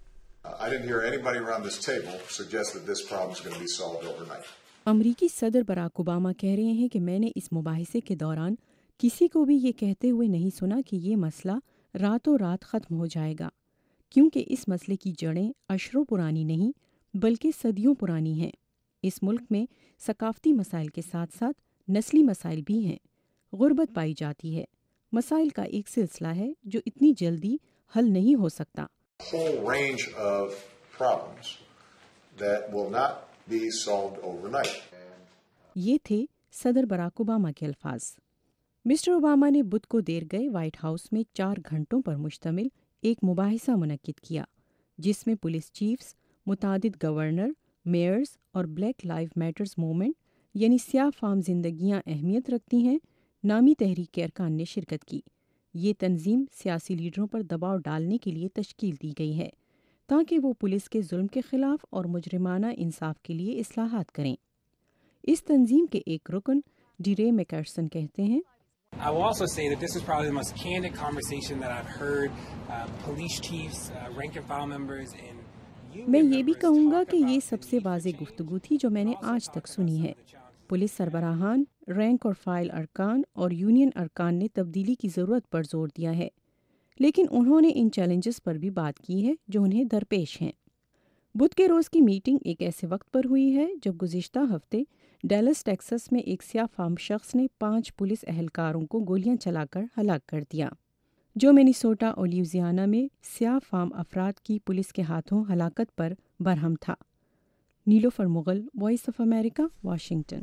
I didn't hear anybody around this table suggest that this problem is going to be solved overnight. अमरीकी सदर बराक ओबामा कह रहे हैं कि मैंने इस मुबाहिसे के दौरान किसी को भी ये कहते हुए नहीं सुना कि ये मसला रातों रात ख़त्म हो जाएगा, क्योंकि इस मसले की जड़ें अशरों पुरानी नहीं बल्कि सदियों पुरानी हैं। इस मुल्क में सकाफ़ती मसाइल के साथ साथ नस्ली मसाइल भी हैं। गुर्बत पाई जाती है। मसाइल का एक सिलसिला है जो इतनी जल्दी हल नहीं हो सकता। Whole range of problems that will not be solved overnight. ये थे सदर बराक ओबामा के अल्फाज। मिस्टर ओबामा ने बुध को देर गए व्हाइट हाउस में 4 घंटों पर मुश्तमिल एक मुबाहिसा मुनक्किद किया, जिसमें पुलिस चीफ्स, मुतादिद गवर्नर, मेयर्स और ब्लैक लाइव मैटर्स मूवमेंट यानी स्याह फाम जिंदगियां अहमियत रखती हैं नामी तहरीक के अरकान ने शिरकत की। ये तंजीम सियासी लीडरों पर दबाव डालने के लिए तश्कील दी गई है ताकि वो पुलिस के जुल्म के खिलाफ और मुजरिमाना इंसाफ के लिए इस्लाहात करें। इस तंजीम के एक रुकन डीरे मैकर्सन कहते हैं, I will also say that this is probably the most candid conversation that I've heard. Police chiefs, rank and file members, and मैं ये भी कहूँगा कि ये सबसे वाज़ेह गुफ्तगू थी जो मैंने आज तक सुनी है। पुलिस सरबराहान, रैंक और फाइल अरकान और यूनियन अरकान ने तब्दीली की ज़रूरत पर जोर दिया है, लेकिन उन्होंने इन चैलेंजेस पर भी बात की है जो उन्हें दरपेश हैं। बुध के रोज़ की मीटिंग एक ऐसे वक्त पर हुई है जब गुज़िश्ता हफ्ते डैलस टेक्सास में एक स्याह फाम शख्स ने 5 पुलिस अहलकारों को गोलियां चलाकर हलाक कर दिया, जो मिनेसोटा और ल्यूजियाना में स्याह फाम अफराद की पुलिस के हाथों हलाकत पर बरहम था। Nilofar Mughal, Voice of America, Washington.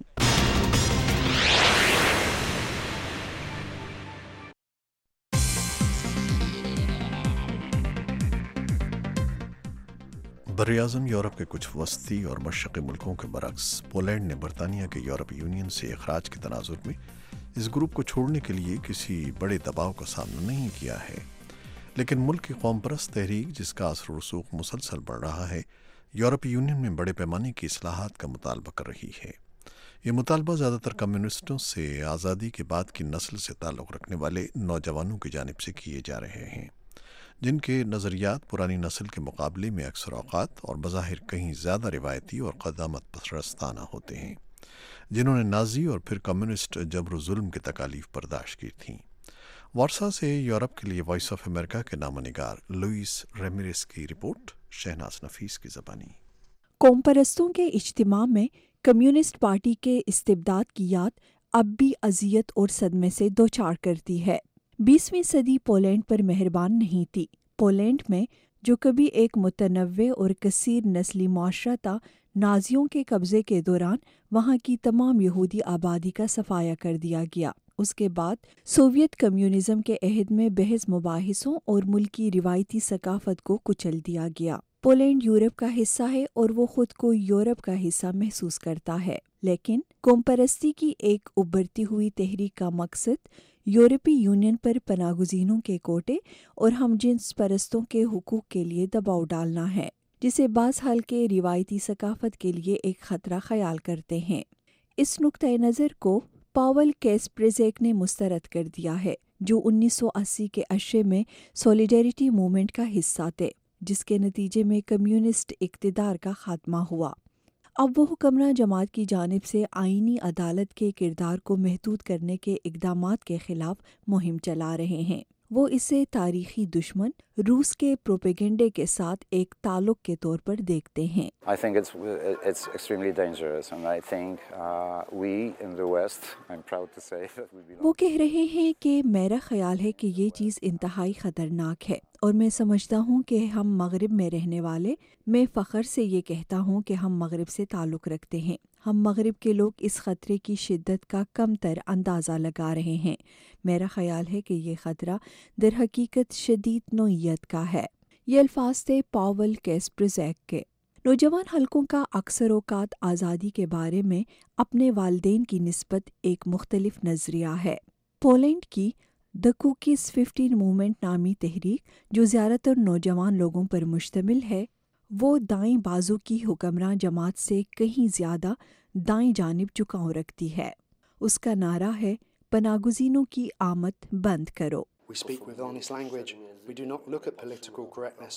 बर्र-ए-आज़म यूरोप के कुछ वस्ती और मशरक़ी मुल्कों के बरक्स पोलैंड ने बरतानिया के यूरोपीय यूनियन से अखराज के तनाजुर में इस ग्रुप को छोड़ने के लिए किसी बड़े दबाव का सामना नहीं किया है, लेकिन मुल्क की कौम परस्त तहरीक, जिसका असर रसूख मुसलसल बढ़ रहा है, यूरोपीय यूनियन में बड़े पैमाने की इस्लाहात का मुतालबा कर रही है। ये मुतालबा ज़्यादातर कम्युनिस्टों से आज़ादी के बाद की नस्ल से ताल्लुक़ रखने वाले नौजवानों की जानिब से किए जा रहे हैं, जिनके नज़रियात पुरानी नस्ल के मुकाबले में अक्सर औक़ात और बज़ाहिर कहीं ज़्यादा रिवायती और क़दामत परस्ताना होते हैं, जिन्होंने नाज़ी और फिर कम्युनिस्ट जबर जुल्म की तकालीफ बर्दाश्त की थीं। वारसा से यूरोप के लिए वॉइस ऑफ अमेरिका के नामनिगार लुइस रेमिरेस की रिपोर्ट, शहनाज नफीस की ज़बानी। कौम परस्तों के इज्तिमा में कम्युनिस्ट पार्टी के इस्तिबदाद की याद अब भी अजियत और सदमे से दो चार करती है। 20वीं सदी पोलैंड पर मेहरबान नहीं थी। पोलैंड में जो कभी एक मुतनव्वे और कसीर नस्ली माशरा था, नाजियों के कब्ज़े के दौरान वहाँ की तमाम यहूदी आबादी का सफाया कर दिया गया। उसके बाद सोवियत कम्युनिज़्म के अहद में बहस मुबाहिसों और मुल्क की रिवायती सकाफत को कुचल दिया गया। पोलैंड यूरोप का हिस्सा है और वो खुद को यूरोप का हिस्सा महसूस करता है, लेकिन कौम परस्ती की एक उभरती हुई तहरीक का मकसद यूरोपीय यूनियन पर पनागुज़ीनों के कोटे और हमजिन्स परस्तों के हुकूक के लिए दबाव डालना है, जिसे बाज़ हाल के रिवायती सकाफत के लिए एक ख़तरा ख्याल करते हैं। इस नुक्ते नज़र को पावल कैस्प्रेज़ेक ने मुस्तरद कर दिया है, जो 1980 के अशरे में सॉलिडेरिटी मूवमेंट का हिस्सा थे, जिसके नतीजे में कम्युनिस्ट इक़्तिदार का खात्मा हुआ। अब वो हुक्मरान जमात की जानिब से आईनी अदालत के किरदार को महदूद करने के इक़दामात के ख़िलाफ़ मुहिम चला रहे हैं। वो इसे तारीख़ी दुश्मन रूस के प्रोपेगेंडे के साथ एक ताल्लुक़ के तौर पर देखते हैं। I think it's extremely dangerous, and I think we in the West, I'm proud to say that we belong. वो कह रहे हैं कि मेरा ख्याल है कि ये चीज़ इंतहाई ख़तरनाक है, और मैं समझता हूँ कि हम मगरिब में रहने वाले, मैं फ़ख्र से ये कहता हूँ कि हम मगरिब से ताल्लुक़ रखते हैं। हम मगरिब के लोग इस ख़तरे की शिद्दत का कमतर अंदाज़ा लगा रहे हैं। मेरा ख़याल है कि ये ख़तरा दर हकीकत शदीद नौइयत का है। ये अल्फाज थे पावल कैस्प्रेज़ेक के। नौजवान हलकों का अक्सर औक़ात आज़ादी के बारे में अपने वालिदैन की निस्बत एक मुख्तलिफ नज़रिया है। पोलैंड की द कुकीज़ 15 मूवमेंट नामी तहरीक, जो ज़्यादातर नौजवान लोगों पर मुश्तमिल है, वो दाएं बाजू की हुक्मरान जमात से कहीं ज़्यादा दाएं जानिब झुकाव रखती है। उसका नारा है, पनागुज़ीनों की आमद बंद करो। We speak with honest language. We do not look at political correctness.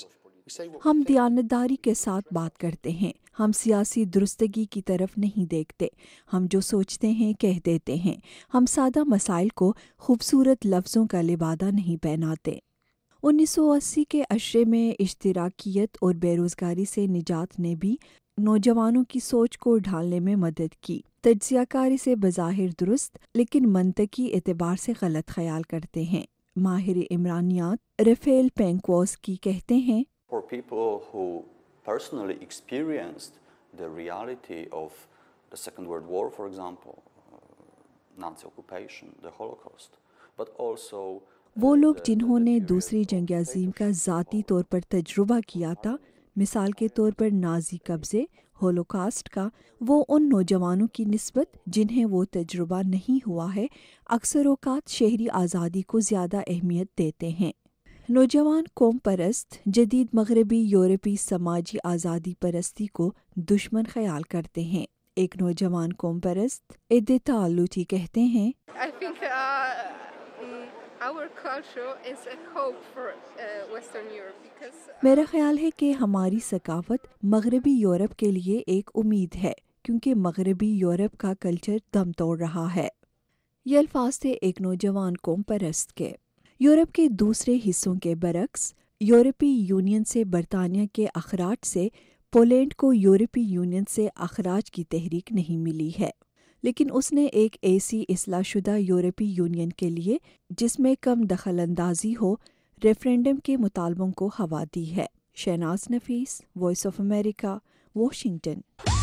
ہم دیانتداری کے ساتھ بات کرتے ہیں، ہم سیاسی درستگی کی طرف نہیں دیکھتے، ہم جو سوچتے ہیں کہہ دیتے ہیں، ہم سادہ مسائل کو خوبصورت لفظوں کا لبادہ نہیں پہناتے۔ 1980 کے عشرے میں اشتراکیت اور بے روزگاری سے نجات نے بھی نوجوانوں کی سوچ کو ڈھالنے میں مدد کی۔ تجزیہ کاری سے بظاہر درست لیکن منطقی اعتبار سے غلط خیال کرتے ہیں۔ ماہر عمرانیات ریفیل پینکواسکی کہتے ہیں، For people who personally experienced the reality of the Second World War, for example, Nazi occupation, the Holocaust, but also وہ لوگ جنہوں نے دوسری جنگ عظیم کا ذاتی طور پر تجربہ کیا تھا، مثال کے طور پر نازی قبضے، ہولوکاسٹ کا، وہ ان نوجوانوں کی نسبت جنہیں وہ تجربہ نہیں ہوا ہے، اکثر اوقات شہری آزادی کو زیادہ اہمیت دیتے ہیں۔ نوجوان قوم پرست جدید مغربی یورپی سماجی آزادی پرستی کو دشمن خیال کرتے ہیں۔ ایک نوجوان قوم پرست ایڈیتا آلوٹی کہتے ہیں، I think our culture is a hope for Western Europe because میرا خیال ہے کہ ہماری ثقافت مغربی یورپ کے لیے ایک امید ہے، کیونکہ مغربی یورپ کا کلچر دم توڑ رہا ہے۔ یہ الفاظ تھے ایک نوجوان قوم پرست کے۔ یورپ کے دوسرے حصوں کے برعکس، یورپی یونین سے برطانیہ کے اخراج سے پولینڈ کو یورپی یونین سے اخراج کی تحریک نہیں ملی ہے، لیکن اس نے ایک ایسی اصلاح شدہ یورپی یونین کے لیے جس میں کم دخل اندازی ہو، ریفرینڈم کے مطالبوں کو ہوا دی ہے۔ Shahnaz Nafees, Voice of America, Washington.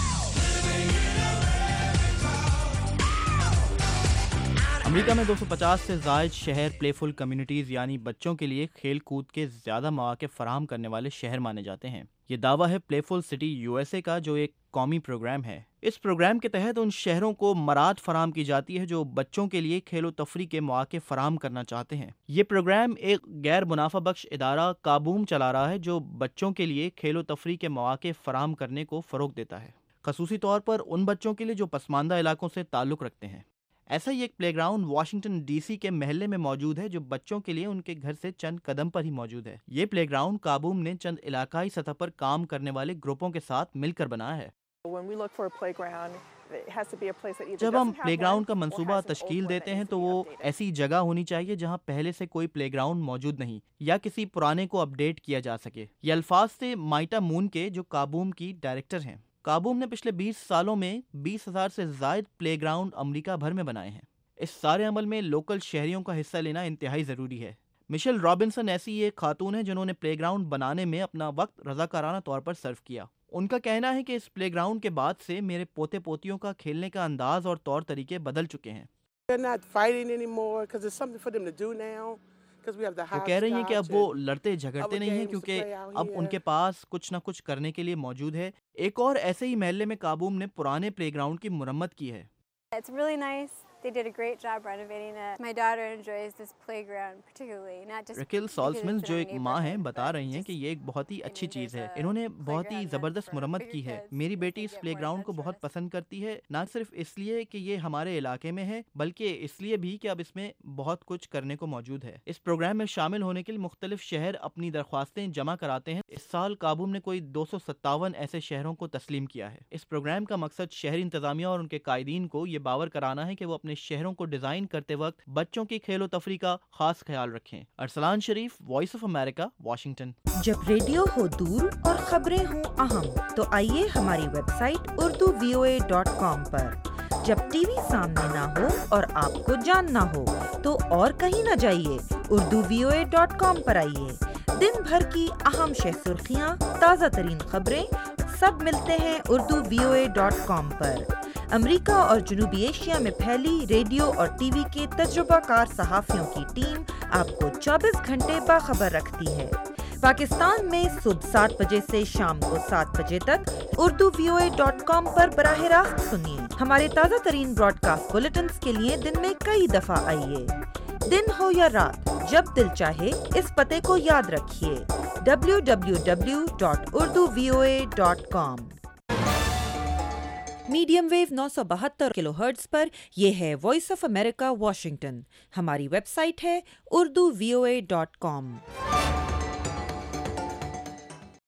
امریکہ میں 250 سے زائد شہر پلے فل کمیونٹیز یعنی بچوں کے لیے کھیل کود کے زیادہ مواقع فراہم کرنے والے شہر مانے جاتے ہیں۔ یہ دعویٰ ہے پلے فل سٹی USA کا، جو ایک قومی پروگرام ہے۔ اس پروگرام کے تحت ان شہروں کو مراعات فراہم کی جاتی ہے جو بچوں کے لیے کھیل و تفریح کے مواقع فراہم کرنا چاہتے ہیں۔ یہ پروگرام ایک غیر منافع بخش ادارہ کابوم چلا رہا ہے جو بچوں کے لیے کھیل و تفریح کے مواقع فراہم کرنے کو فروغ دیتا ہے، خصوصی طور پر ان بچوں کے لیے جو پسماندہ علاقوں سے تعلق رکھتے ہیں۔ ایسا ہی ایک پلے گراؤنڈ واشنگٹن DC کے محلے میں موجود ہے جو بچوں کے لیے ان کے گھر سے چند قدم پر ہی موجود ہے۔ یہ پلے گراؤنڈ کابوم نے چند علاقائی سطح پر کام کرنے والے گروپوں کے ساتھ مل کر بنایا ہے۔ جب ہم پلے گراؤنڈ کا منصوبہ تشکیل دیتے ہیں تو وہ ایسی جگہ ہونی چاہیے جہاں پہلے سے کوئی پلے گراؤنڈ موجود نہیں یا کسی پرانے کو اپڈیٹ کیا جا سکے۔ یہ الفاظ تھے مائٹا مون کے، جو کابوم کی ڈائریکٹر ہیں۔ کابوم نے پچھلے 20 سالوں میں 20,000 سے زائد پلے گراؤنڈ امریکہ بھر میں بنائے ہیں۔ اس سارے عمل میں لوکل شہریوں کا حصہ لینا انتہائی ضروری ہے۔ مشیل رابنسن ایسی ایک خاتون ہیں جنہوں نے پلے گراؤنڈ بنانے میں اپنا وقت رضاکارانہ طور پر صرف کیا۔ ان کا کہنا ہے کہ اس پلے گراؤنڈ کے بعد سے میرے پوتے پوتیوں کا کھیلنے کا انداز اور طور طریقے بدل چکے ہیں۔ وہ کہہ رہی ہیں کہ اب وہ لڑتے جھگڑتے نہیں ہیں کیونکہ اب ان کے پاس کچھ نہ کچھ کرنے کے لیے موجود ہے۔ ایک اور ایسے ہی محلے میں کابوم نے پرانے پلے گراؤنڈ کی مرمت کی ہے۔ ریکل سالزمن جو ایک ماں ہیں بتا رہی ہیں کہ یہ ایک بہت ہی اچھی چیز ہے، انہوں نے بہت ہی زبردست مرمت کی ہے۔ میری بیٹی اس پلے گراؤنڈ کو بہت پسند کرتی ہے، نہ صرف اس لیے کہ یہ ہمارے علاقے میں ہے بلکہ اس لیے بھی کہ اب اس میں بہت کچھ کرنے کو موجود ہے۔ اس پروگرام میں شامل ہونے کے لیے مختلف شہر اپنی درخواستیں جمع کراتے ہیں۔ اس سال کابوم نے کوئی 257 ایسے شہروں کو تسلیم کیا ہے۔ اس پروگرام کا مقصد شہری انتظامیہ اور ان کے قائدین کو یہ باور کرانا ہے کہ وہ اپنے شہروں کو ڈیزائن کرتے وقت بچوں کی کھیل و تفریح کا خاص خیال رکھیں۔ Arsalan Sharif, Voice of America, Washington. جب ریڈیو ہو دور اور خبریں ہوں اہم تو آئیے ہماری ویب سائٹ urduvoa.com پر۔ جب ٹی وی سامنے نہ ہو اور آپ کو جاننا ہو تو اور کہیں نہ جائیے، urduvoa.com پر آئیے۔ دن بھر کی اہم شہ سرخیاں، تازہ ترین خبریں سب ملتے ہیں urduvoa.com پر۔ امریکہ اور جنوبی ایشیا میں پھیلی ریڈیو اور ٹی وی کے تجربہ کار صحافیوں کی ٹیم آپ کو 24 گھنٹے باخبر رکھتی ہے۔ پاکستان میں صبح 7 بجے سے شام کو 7 بجے تک urduvoa.com پر براہ راست سنیے۔ ہمارے تازہ ترین براڈ کاسٹ بلیٹنز کے لیے دن میں کئی دفعہ آئیے۔ دن ہو یا رات، جب دل چاہے اس پتے کو یاد رکھیے، www.urduvoa.com۔ Medium wave 972 kilohertz پر یہ ہے وائس آف امریکہ واشنگٹن۔ ہماری ویب سائٹ ہے urduvoa.com۔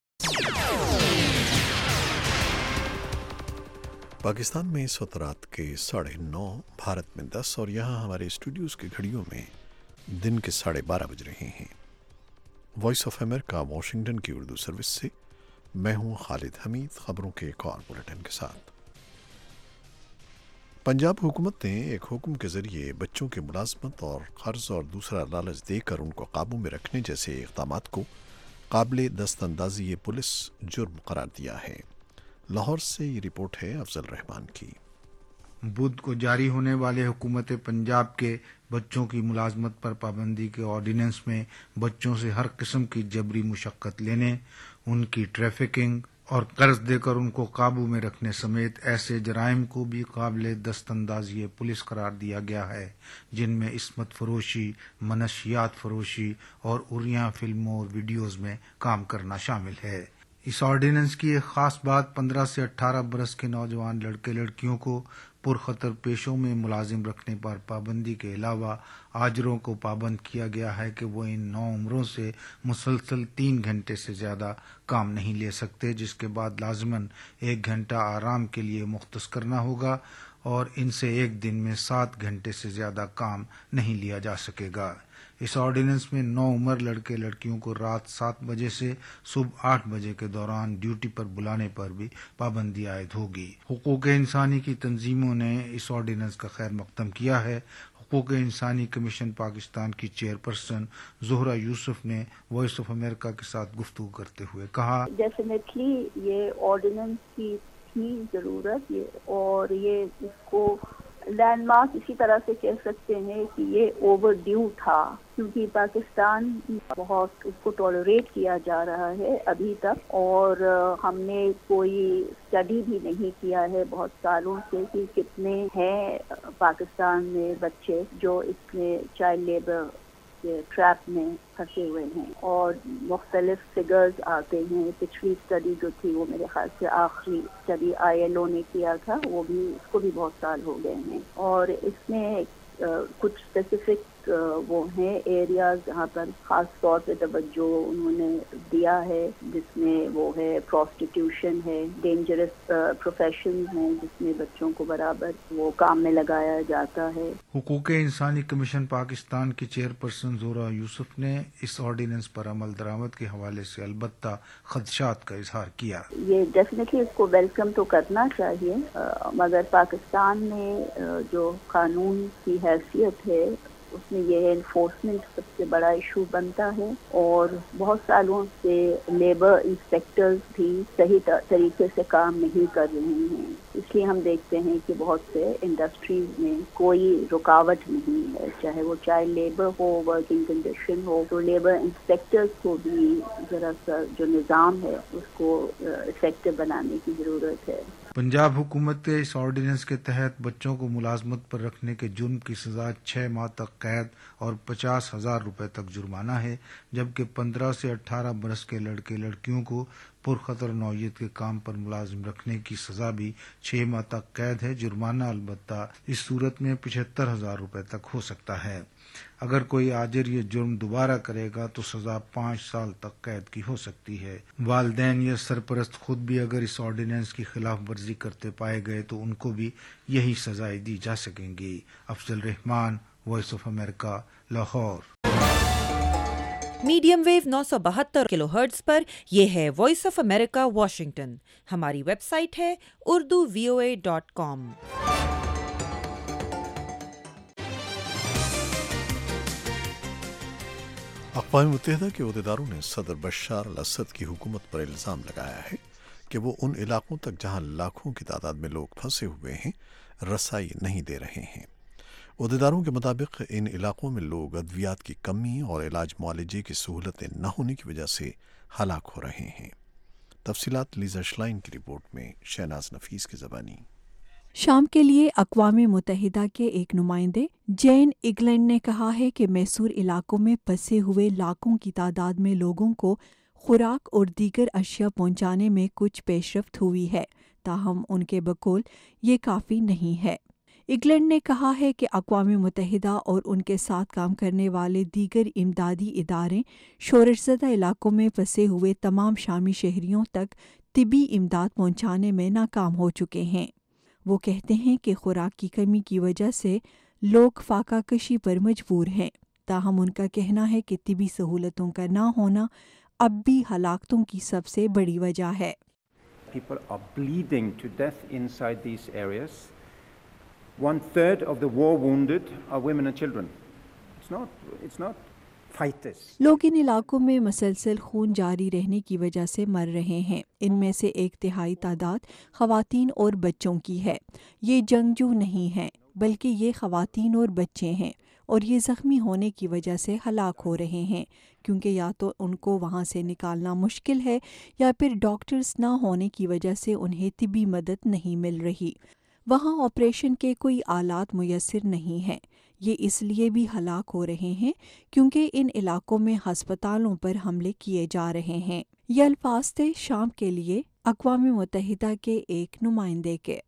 पाकिस्तान में इस वक्त रात के 9:30, भारत में 10 और यहाँ हमारे स्टूडियोज़ की घड़ियों में दिन के 12:30 बज रहे हैं। वॉइस ऑफ अमेरिका वाशिंगटन की उर्दू सर्विस से मैं हूँ खालिद हमीद, खबरों के एक और बुलेटिन के साथ। पंजाब हुकूमत ने एक हुक्म के ज़रिए बच्चों की मुलाजमत और क़र्ज़ और दूसरा लालच देकर उनको काबू में रखने जैसे इक़दामात को काबिल दस्तअंदाज़ी पुलिस जुर्म करार दिया है। लाहौर से ये रिपोर्ट है अफजल रहमान की। बुध को जारी होने वाले हुकूमत पंजाब के बच्चों की मुलाजमत पर पाबंदी के ऑर्डिनेंस में बच्चों से हर किस्म की जबरी मुशक्क़त लेने, उनकी ट्रैफिकिंग और कर्ज देकर उनको काबू में रखने समेत ऐसे जराइम को भी काबिल दस्तअंदाज़ी पुलिस करार दिया गया है, जिनमें इस्मत फरोशी, मनशियात फरोशी और उरिया फिल्मों और वीडियोज़ में काम करना शामिल है। इस ऑर्डिनेंस की एक ख़ास बात 15 से 18 बरस के नौजवान लड़के लड़कियों को पुरखतर पेशों में मुलाजिम रखने पर पाबंदी के अलावा आजरों को पाबंद किया गया है कि वो इन नौ उम्रों से मुसलसल 3 घंटे से ज़्यादा काम नहीं ले सकते, जिसके बाद लाजमन 1 घंटा आराम के लिए मुख्तस करना होगा और इनसे एक दिन में 7 घंटे से ज़्यादा काम नहीं लिया जा सकेगा। इस ऑर्डिनेंस में 9 उम्र लड़के लड़कियों को रात 7 बजे से सुबह 8 बजे के दौरान ड्यूटी पर बुलाने पर भी पाबंदी आयद होगी। हुकूक इंसानी की तंजीमों ने इस ऑर्डिनेंस का खैर मकदम किया है। हुकूक इंसानी कमीशन पाकिस्तान की चेयरपर्सन ज़ोहरा यूसुफ ने वॉइस ऑफ अमेरिका के साथ गुफ्तगू करते हुए कहा, डेफिनेटली ये ऑर्डिनेंस की थी ज़रूरत और ये इसको लैंडमार्क इसी तरह से कह सकते हैं कि ये ओवर ड्यू था, क्योंकि पाकिस्तान बहुत उसको टॉलरेट किया जा रहा है अभी तक और हमने कोई स्टडी भी नहीं किया है बहुत सालों से कि कितने हैं पाकिस्तान में बच्चे जो इसमें चाइल्ड लेबर के ट्रैप में फंसे हुए हैं और मुख्तलिफ फिगर्स आते हैं। पिछली स्टडी जो थी वो मेरे ख्याल से आखिरी स्टडी ILO ने किया था, वो भी उसको भी बहुत साल हो गए हैं और इसमें कुछ स्पेसिफिक वो हैं एरियाज जहाँ पर ख़ास तौर पे तवज्जो उन्होंने दिया है, जिसमें वो है प्रोस्टिट्यूशन है, डेंजरस प्रोफेशंस हैं जिसमें बच्चों को बराबर वो काम में लगाया जाता है। हुकूक इंसानी कमीशन पाकिस्तान की चेयरपर्सन ज़ोहरा यूसुफ ने इस ऑर्डिनेंस पर अमल दरामद के हवाले से अलबत्ता खदशात का इजहार किया। ये डेफिनेटली इसको वेलकम तो करना चाहिए, मगर पाकिस्तान में जो कानून की हैसियत है उसमें यह एनफोर्समेंट सबसे बड़ा इशू बनता है और बहुत सालों से लेबर इंस्पेक्टर्स भी सही तरीके से काम नहीं कर रहे हैं। इसलिए हम देखते हैं कि बहुत से इंडस्ट्रीज में कोई रुकावट नहीं है, चाहे वो चाइल्ड लेबर हो, वर्किंग कंडीशन हो, तो लेबर इंस्पेक्टर्स को भी जरा सा जो निज़ाम है उसको इफेक्टिव बनाने की ज़रूरत है। पंजाब हुकूमत के इस ऑर्डिनेंस के तहत बच्चों को मुलाजमत पर रखने के जुर्म की सज़ा 6 माह तक कैद और 50,000 रुपये तक जुर्माना है, जबकि 15 से 18 बरस के लड़के लड़कियों को पुरखतर नौयत के काम पर मुलाजिम रखने की सज़ा भी 6 माह तक कैद है। जुर्माना अलबत्ता इस सूरत में 75,000 रुपये तक हो सकता है। अगर कोई आजिर ये जुर्म दोबारा करेगा तो सज़ा 5 साल तक कैद की हो सकती है। वालिदैन या सरपरस्त खुद भी अगर इस ऑर्डिनेंस की खिलाफ वर्जी करते पाए गए तो उनको भी यही सजाएं दी जा सकेंगी। Afzal Rehman, Voice of America, Lahore. Medium wave 972 kilohertz पर यह है वॉइस ऑफ अमेरिका वाशिंगटन। हमारी वेबसाइट है urduvoa.com। अक़वाम मुत्तहिदा के अहदेदारों ने सदर बशार अल असद की हुकूमत पर इल्ज़ाम लगाया है कि वो उन इलाकों तक जहां लाखों की तादाद में लोग फंसे हुए हैं रसाई नहीं दे रहे हैं। अहदेदारों के मुताबिक इन इलाकों में लोग अद्वियात की कमी और इलाज मुआलजे की सहूलतें न होने की वजह से हलाक हो रहे हैं। तफसीलात लीजा श्लाइन की रिपोर्ट में शहनाज नफीस की ज़बानी। शाम के लिए अक़वाम मुत्तहिदा के एक नुमाइंदे जेन इंग्लैंड ने कहा है कि मैसूर इलाकों में फंसे हुए लाखों की तादाद में लोगों को खुराक और दीगर अशिया पहुंचाने में कुछ पेशरफ्त हुई है, ताहम उनके बकौल ये काफ़ी नहीं है। इंग्लैंड ने कहा है कि अक़वाम मुत्तहिदा और उनके साथ काम करने वाले दीगर इमदादी इदारे शोरशज़दा इलाकों में फंसे हुए तमाम शामी शहरियों तक तिबी इमदाद पहुंचाने में नाकाम हो चुके हैं। وہ کہتے ہیں کہ خوراک کی کمی کی وجہ سے لوگ فاقہ کشی پر مجبور ہیں، تاہم ان کا کہنا ہے کہ طبی سہولتوں کا نہ ہونا اب بھی ہلاکتوں کی سب سے بڑی وجہ ہے۔ People are bleeding to death inside these areas. 1/3 of the war wounded are women and children. It's not fighters. لوگ ان علاقوں میں مسلسل خون جاری رہنے کی وجہ سے مر رہے ہیں، ان میں سے 1/3 تعداد خواتین اور بچوں کی ہے۔ یہ جنگجو نہیں ہیں بلکہ یہ خواتین اور بچے ہیں، اور یہ زخمی ہونے کی وجہ سے ہلاک ہو رہے ہیں، کیونکہ یا تو ان کو وہاں سے نکالنا مشکل ہے یا پھر ڈاکٹرز نہ ہونے کی وجہ سے انہیں طبی مدد نہیں مل رہی۔ وہاں آپریشن کے کوئی آلات میسر نہیں ہیں۔ یہ اس لیے بھی ہلاک ہو رہے ہیں کیونکہ ان علاقوں میں ہسپتالوں پر حملے کیے جا رہے ہیں۔ یہ الفاظ تھے شام کے لیے اقوام متحدہ کے ایک نمائندے کے۔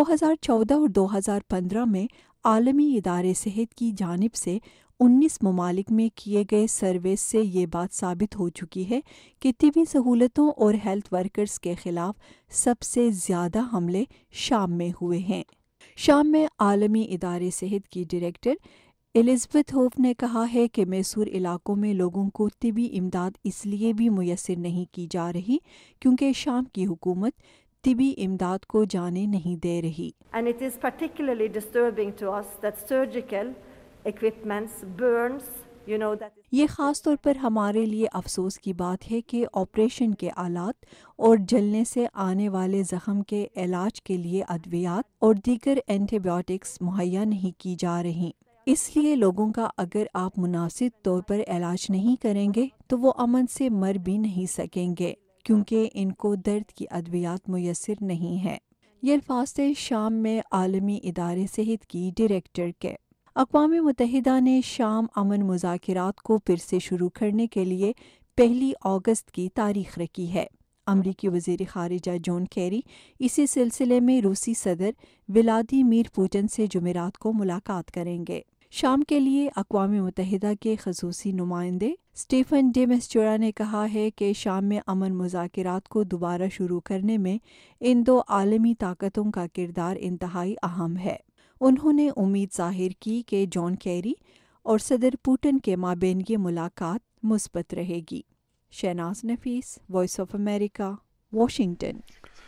2014 اور 2015 میں عالمی ادارے صحت کی جانب سے 19 ممالک میں کیے گئے سروے سے یہ بات ثابت ہو چکی ہے کہ طبی سہولتوں اور ہیلتھ ورکرز کے خلاف سب سے زیادہ حملے شام میں ہوئے ہیں۔ شام میں عالمی ادارے صحت کی ڈائریکٹر الزبتھ ہوف نے کہا ہے کہ میسور علاقوں میں لوگوں کو طبی امداد اس لیے بھی میسر نہیں کی جا رہی کیونکہ شام کی حکومت طبی امداد کو جانے نہیں دے رہی۔ And it is particularly disturbing to us that surgical equipments burns, you know that یہ خاص طور پر ہمارے لیے افسوس کی بات ہے کہ آپریشن کے آلات اور جلنے سے آنے والے زخم کے علاج کے لیے ادویات اور دیگر اینٹی بایوٹکس مہیا نہیں کی جا رہی۔ اس لیے لوگوں کا اگر آپ مناسب طور پر علاج نہیں کریں گے تو وہ امن سے مر بھی نہیں سکیں گے کیونکہ ان کو درد کی ادویات میسر نہیں ہیں۔ یہ الفاظ تھے شام میں عالمی ادارے صحت کی ڈائریکٹر کے۔ اقوام متحدہ نے شام امن مذاکرات کو پھر سے شروع کرنے کے لیے 1 اگست کی تاریخ رکھی ہے۔ امریکی وزیر خارجہ جان کیری اسی سلسلے میں روسی صدر ولادیمیر پوٹن سے جمعرات کو ملاقات کریں گے۔ شام کے لیے اقوام متحدہ کے خصوصی نمائندے اسٹیفن ڈی مسٹورا نے کہا ہے کہ شام میں امن مذاکرات کو دوبارہ شروع کرنے میں ان دو عالمی طاقتوں کا کردار انتہائی اہم ہے۔ انہوں نے امید ظاہر کی کہ جان کیری اور صدر پوٹن کے مابین یہ ملاقات مثبت رہے گی۔ Shahnaz Nafees, Voice of America, Washington.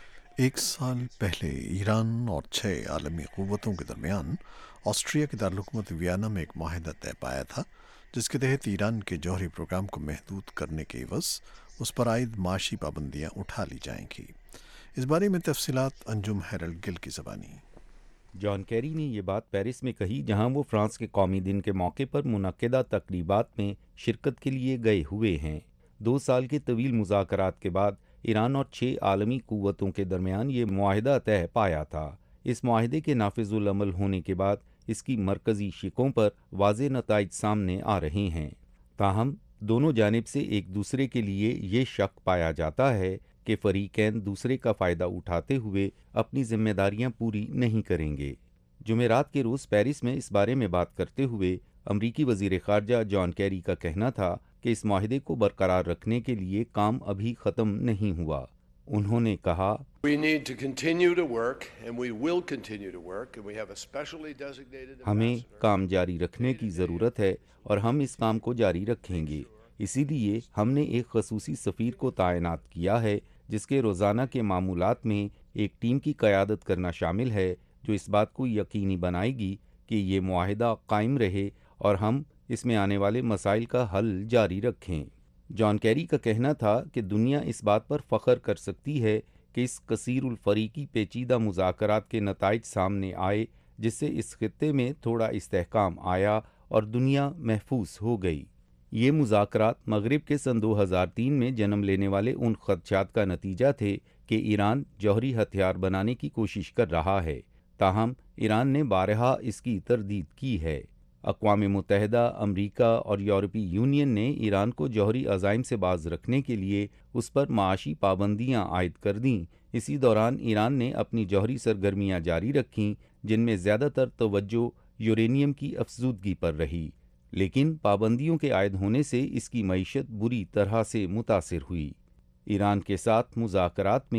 1 سال پہلے ایران اور 6 عالمی قوتوں کے درمیان آسٹریا کے دارالحکومت ویانا میں ایک معاہدہ طے پایا تھا جس کے تحت ایران کے جوہری پروگرام کو محدود کرنے کے عوض اس پر عائد معاشی پابندیاں اٹھا لی جائیں گی۔ اس بارے میں تفصیلات انجم ہیرلڈ گل کی زبانی۔ جان کیری نے یہ بات پیرس میں کہی جہاں وہ فرانس کے قومی دن کے موقع پر منعقدہ تقریبات میں شرکت کے لیے گئے ہوئے ہیں۔ 2 سال کے طویل مذاکرات کے بعد ایران اور 6 عالمی قوتوں کے درمیان یہ معاہدہ طے پایا تھا۔ اس معاہدے کے نافذ العمل ہونے کے بعد اس کی مرکزی شقوں پر واضح نتائج سامنے آ رہے ہیں، تاہم دونوں جانب سے ایک دوسرے کے لیے یہ شک پایا جاتا ہے کہ فریقین دوسرے کا فائدہ اٹھاتے ہوئے اپنی ذمہ داریاں پوری نہیں کریں گے۔ جمعرات کے روز پیرس میں اس بارے میں بات کرتے ہوئے امریکی وزیر خارجہ جان کیری کا کہنا تھا کہ اس معاہدے کو برقرار رکھنے کے لیے کام ابھی ختم نہیں ہوا۔ انہوں نے کہا، ہمیں کام جاری رکھنے کی ضرورت ہے اور ہم اس کام کو جاری رکھیں گے۔ اسی لیے ہم نے ایک خصوصی سفیر کو تعینات کیا ہے جس کے روزانہ کے معمولات میں ایک ٹیم کی قیادت کرنا شامل ہے جو اس بات کو یقینی بنائے گی کہ یہ معاہدہ قائم رہے اور ہم اس میں آنے والے مسائل کا حل جاری رکھیں۔ جان کیری کا کہنا تھا کہ دنیا اس بات پر فخر کر سکتی ہے کہ اس کثیر الفریقی پیچیدہ مذاکرات کے نتائج سامنے آئے جس سے اس خطے میں تھوڑا استحکام آیا اور دنیا محفوظ ہو گئی۔ یہ مذاکرات مغرب کے سن 2003 میں جنم لینے والے ان خدشات کا نتیجہ تھے کہ ایران جوہری ہتھیار بنانے کی کوشش کر رہا ہے، تاہم ایران نے بارہا اس کی تردید کی ہے۔ اقوام متحدہ، امریکہ اور یورپی یونین نے ایران کو جوہری عزائم سے باز رکھنے کے لیے اس پر معاشی پابندیاں عائد کر دیں۔ اسی دوران ایران نے اپنی جوہری سرگرمیاں جاری رکھیں جن میں زیادہ تر توجہ یورینیم کی افزودگی پر رہی، لیکن پابندیوں کے عائد ہونے سے اس کی معیشت بری طرح سے متاثر ہوئی۔ ایران کے ساتھ مذاکرات میں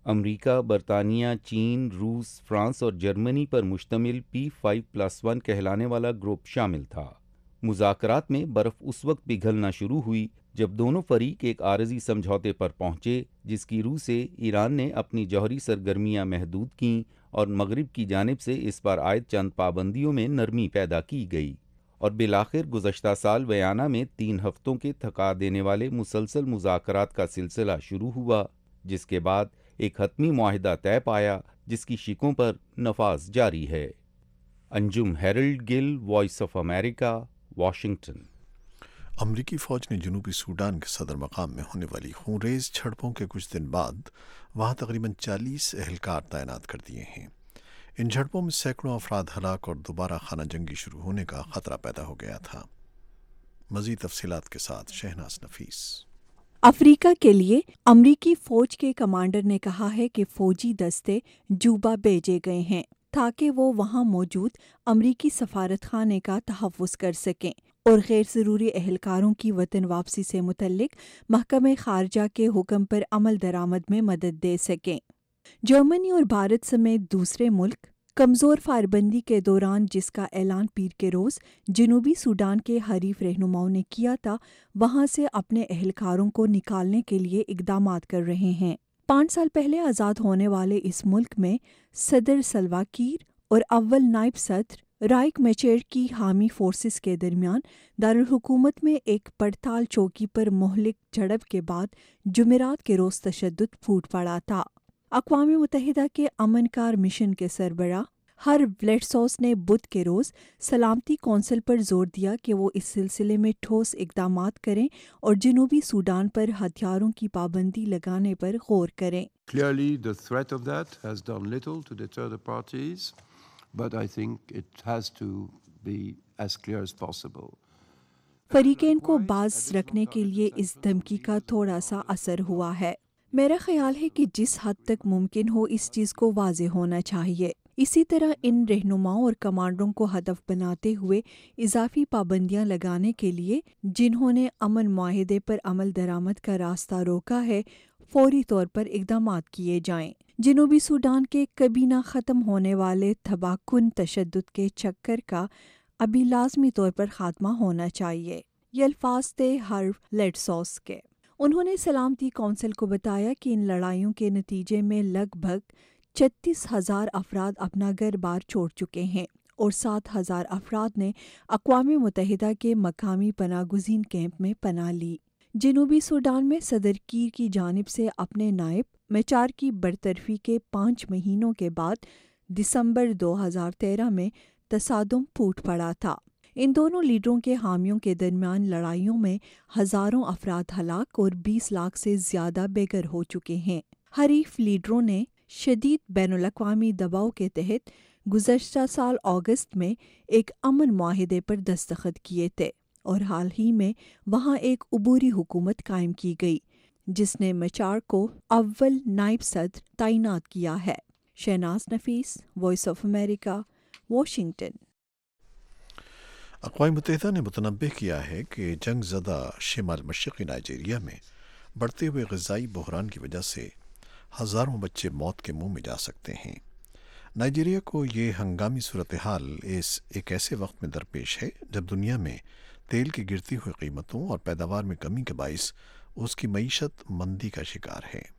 امریکا، برطانیہ، چین، روس، فرانس اور جرمنی پر مشتمل P5+1 کہلانے والا گروپ شامل تھا۔ مذاکرات میں برف اس وقت پگھلنا شروع ہوئی جب دونوں فریق ایک عارضی سمجھوتے پر پہنچے، جس کی روح سے ایران نے اپنی جوہری سرگرمیاں محدود کیں اور مغرب کی جانب سے اس پر عائد چند پابندیوں میں نرمی پیدا کی گئی، اور بالآخر گزشتہ سال ویانا میں 3 ہفتوں کے تھکا دینے والے مسلسل مذاکرات کا سلسلہ شروع ہوا، جس کے بعد ایک حتمی معاہدہ طے پایا جس کی شقوں پر نفاذ جاری ہے۔ Anjum Harold Gill, Voice of America, Washington. امریکی فوج نے جنوبی سوڈان کے صدر مقام میں ہونے والی خونریز جھڑپوں کے کچھ دن بعد وہاں تقریباً 40 اہلکار تعینات کر دیے ہیں۔ ان جھڑپوں میں سینکڑوں افراد ہلاک اور دوبارہ خانہ جنگی شروع ہونے کا خطرہ پیدا ہو گیا تھا۔ مزید تفصیلات کے ساتھ شہناز نفیس۔ افریقہ کے لیے امریکی فوج کے کمانڈر نے کہا ہے کہ فوجی دستے جوبا بھیجے گئے ہیں تاکہ وہ وہاں موجود امریکی سفارت خانے کا تحفظ کر سکیں اور غیر ضروری اہلکاروں کی وطن واپسی سے متعلق محکمہ خارجہ کے حکم پر عمل درآمد میں مدد دے سکیں۔ جرمنی اور بھارت سمیت دوسرے ملک کمزور فائر بندی کے دوران، جس کا اعلان پیر کے روز جنوبی سوڈان کے حریف رہنماؤں نے کیا تھا، وہاں سے اپنے اہلکاروں کو نکالنے کے لیے اقدامات کر رہے ہیں۔ 5 سال پہلے آزاد ہونے والے اس ملک میں صدر سلوا کیر اور اول نائب صدر رائک میچر کی حامی فورسز کے درمیان دارالحکومت میں ایک پڑتال چوکی پر مہلک جھڑپ کے بعد جمعرات کے روز تشدد پھوٹ پڑا تھا۔ اقوام متحدہ کے امن کار مشن کے سربراہ ہرب لیٹسوس نے بدھ کے روز سلامتی کونسل پر زور دیا کہ وہ اس سلسلے میں ٹھوس اقدامات کریں اور جنوبی سوڈان پر ہتھیاروں کی پابندی لگانے پر غور کریں۔ Clearly the threat of that has done little to deter the parties, but I think it has to be as clear as possible. فریقین کو باز رکھنے کے لیے اس دھمکی کا تھوڑا سا اثر ہوا ہے۔ میرا خیال ہے کہ جس حد تک ممکن ہو اس چیز کو واضح ہونا چاہیے۔ اسی طرح ان رہنماؤں اور کمانڈروں کو ہدف بناتے ہوئے اضافی پابندیاں لگانے کے لیے جنہوں نے امن معاہدے پر عمل درآمد کا راستہ روکا ہے، فوری طور پر اقدامات کیے جائیں۔ جنوبی سوڈان کے کبھی نہ ختم ہونے والے تباہ کن تشدد کے چکر کا ابھی لازمی طور پر خاتمہ ہونا چاہیے۔ یہ الفاظ تھے ہرب لیٹسوس کے۔ انہوں نے سلامتی کونسل کو بتایا کہ ان لڑائیوں کے نتیجے میں لگ بھگ 36,000 افراد اپنا گھر بار چھوڑ چکے ہیں اور 7,000 افراد نے اقوام متحدہ کے مقامی پناہ گزین کیمپ میں پناہ لی۔ جنوبی سوڈان میں صدر کیر کی جانب سے اپنے نائب میچار کی برطرفی کے 5 مہینوں کے بعد دسمبر 2013 میں تصادم پھوٹ پڑا تھا۔ ان دونوں لیڈروں کے حامیوں کے درمیان لڑائیوں میں ہزاروں افراد ہلاک اور 20 لاکھ سے زیادہ بے گھر ہو چکے ہیں۔ حریف لیڈروں نے شدید بین الاقوامی دباؤ کے تحت گزشتہ سال اگست میں ایک امن معاہدے پر دستخط کیے تھے اور حال ہی میں وہاں ایک عبوری حکومت قائم کی گئی جس نے میچار کو اول نائب صدر تعینات کیا ہے۔ Shahnaz Nafees, Voice of America, Washington. اقوام متحدہ نے متنبہ کیا ہے کہ جنگ زدہ شمال مشرقی نائجیریا میں بڑھتے ہوئے غذائی بحران کی وجہ سے ہزاروں بچے موت کے منہ میں جا سکتے ہیں۔ نائجیریا کو یہ ہنگامی صورتحال ایک ایسے وقت میں درپیش ہے جب دنیا میں تیل کی گرتی ہوئی قیمتوں اور پیداوار میں کمی کے باعث اس کی معیشت مندی کا شکار ہے۔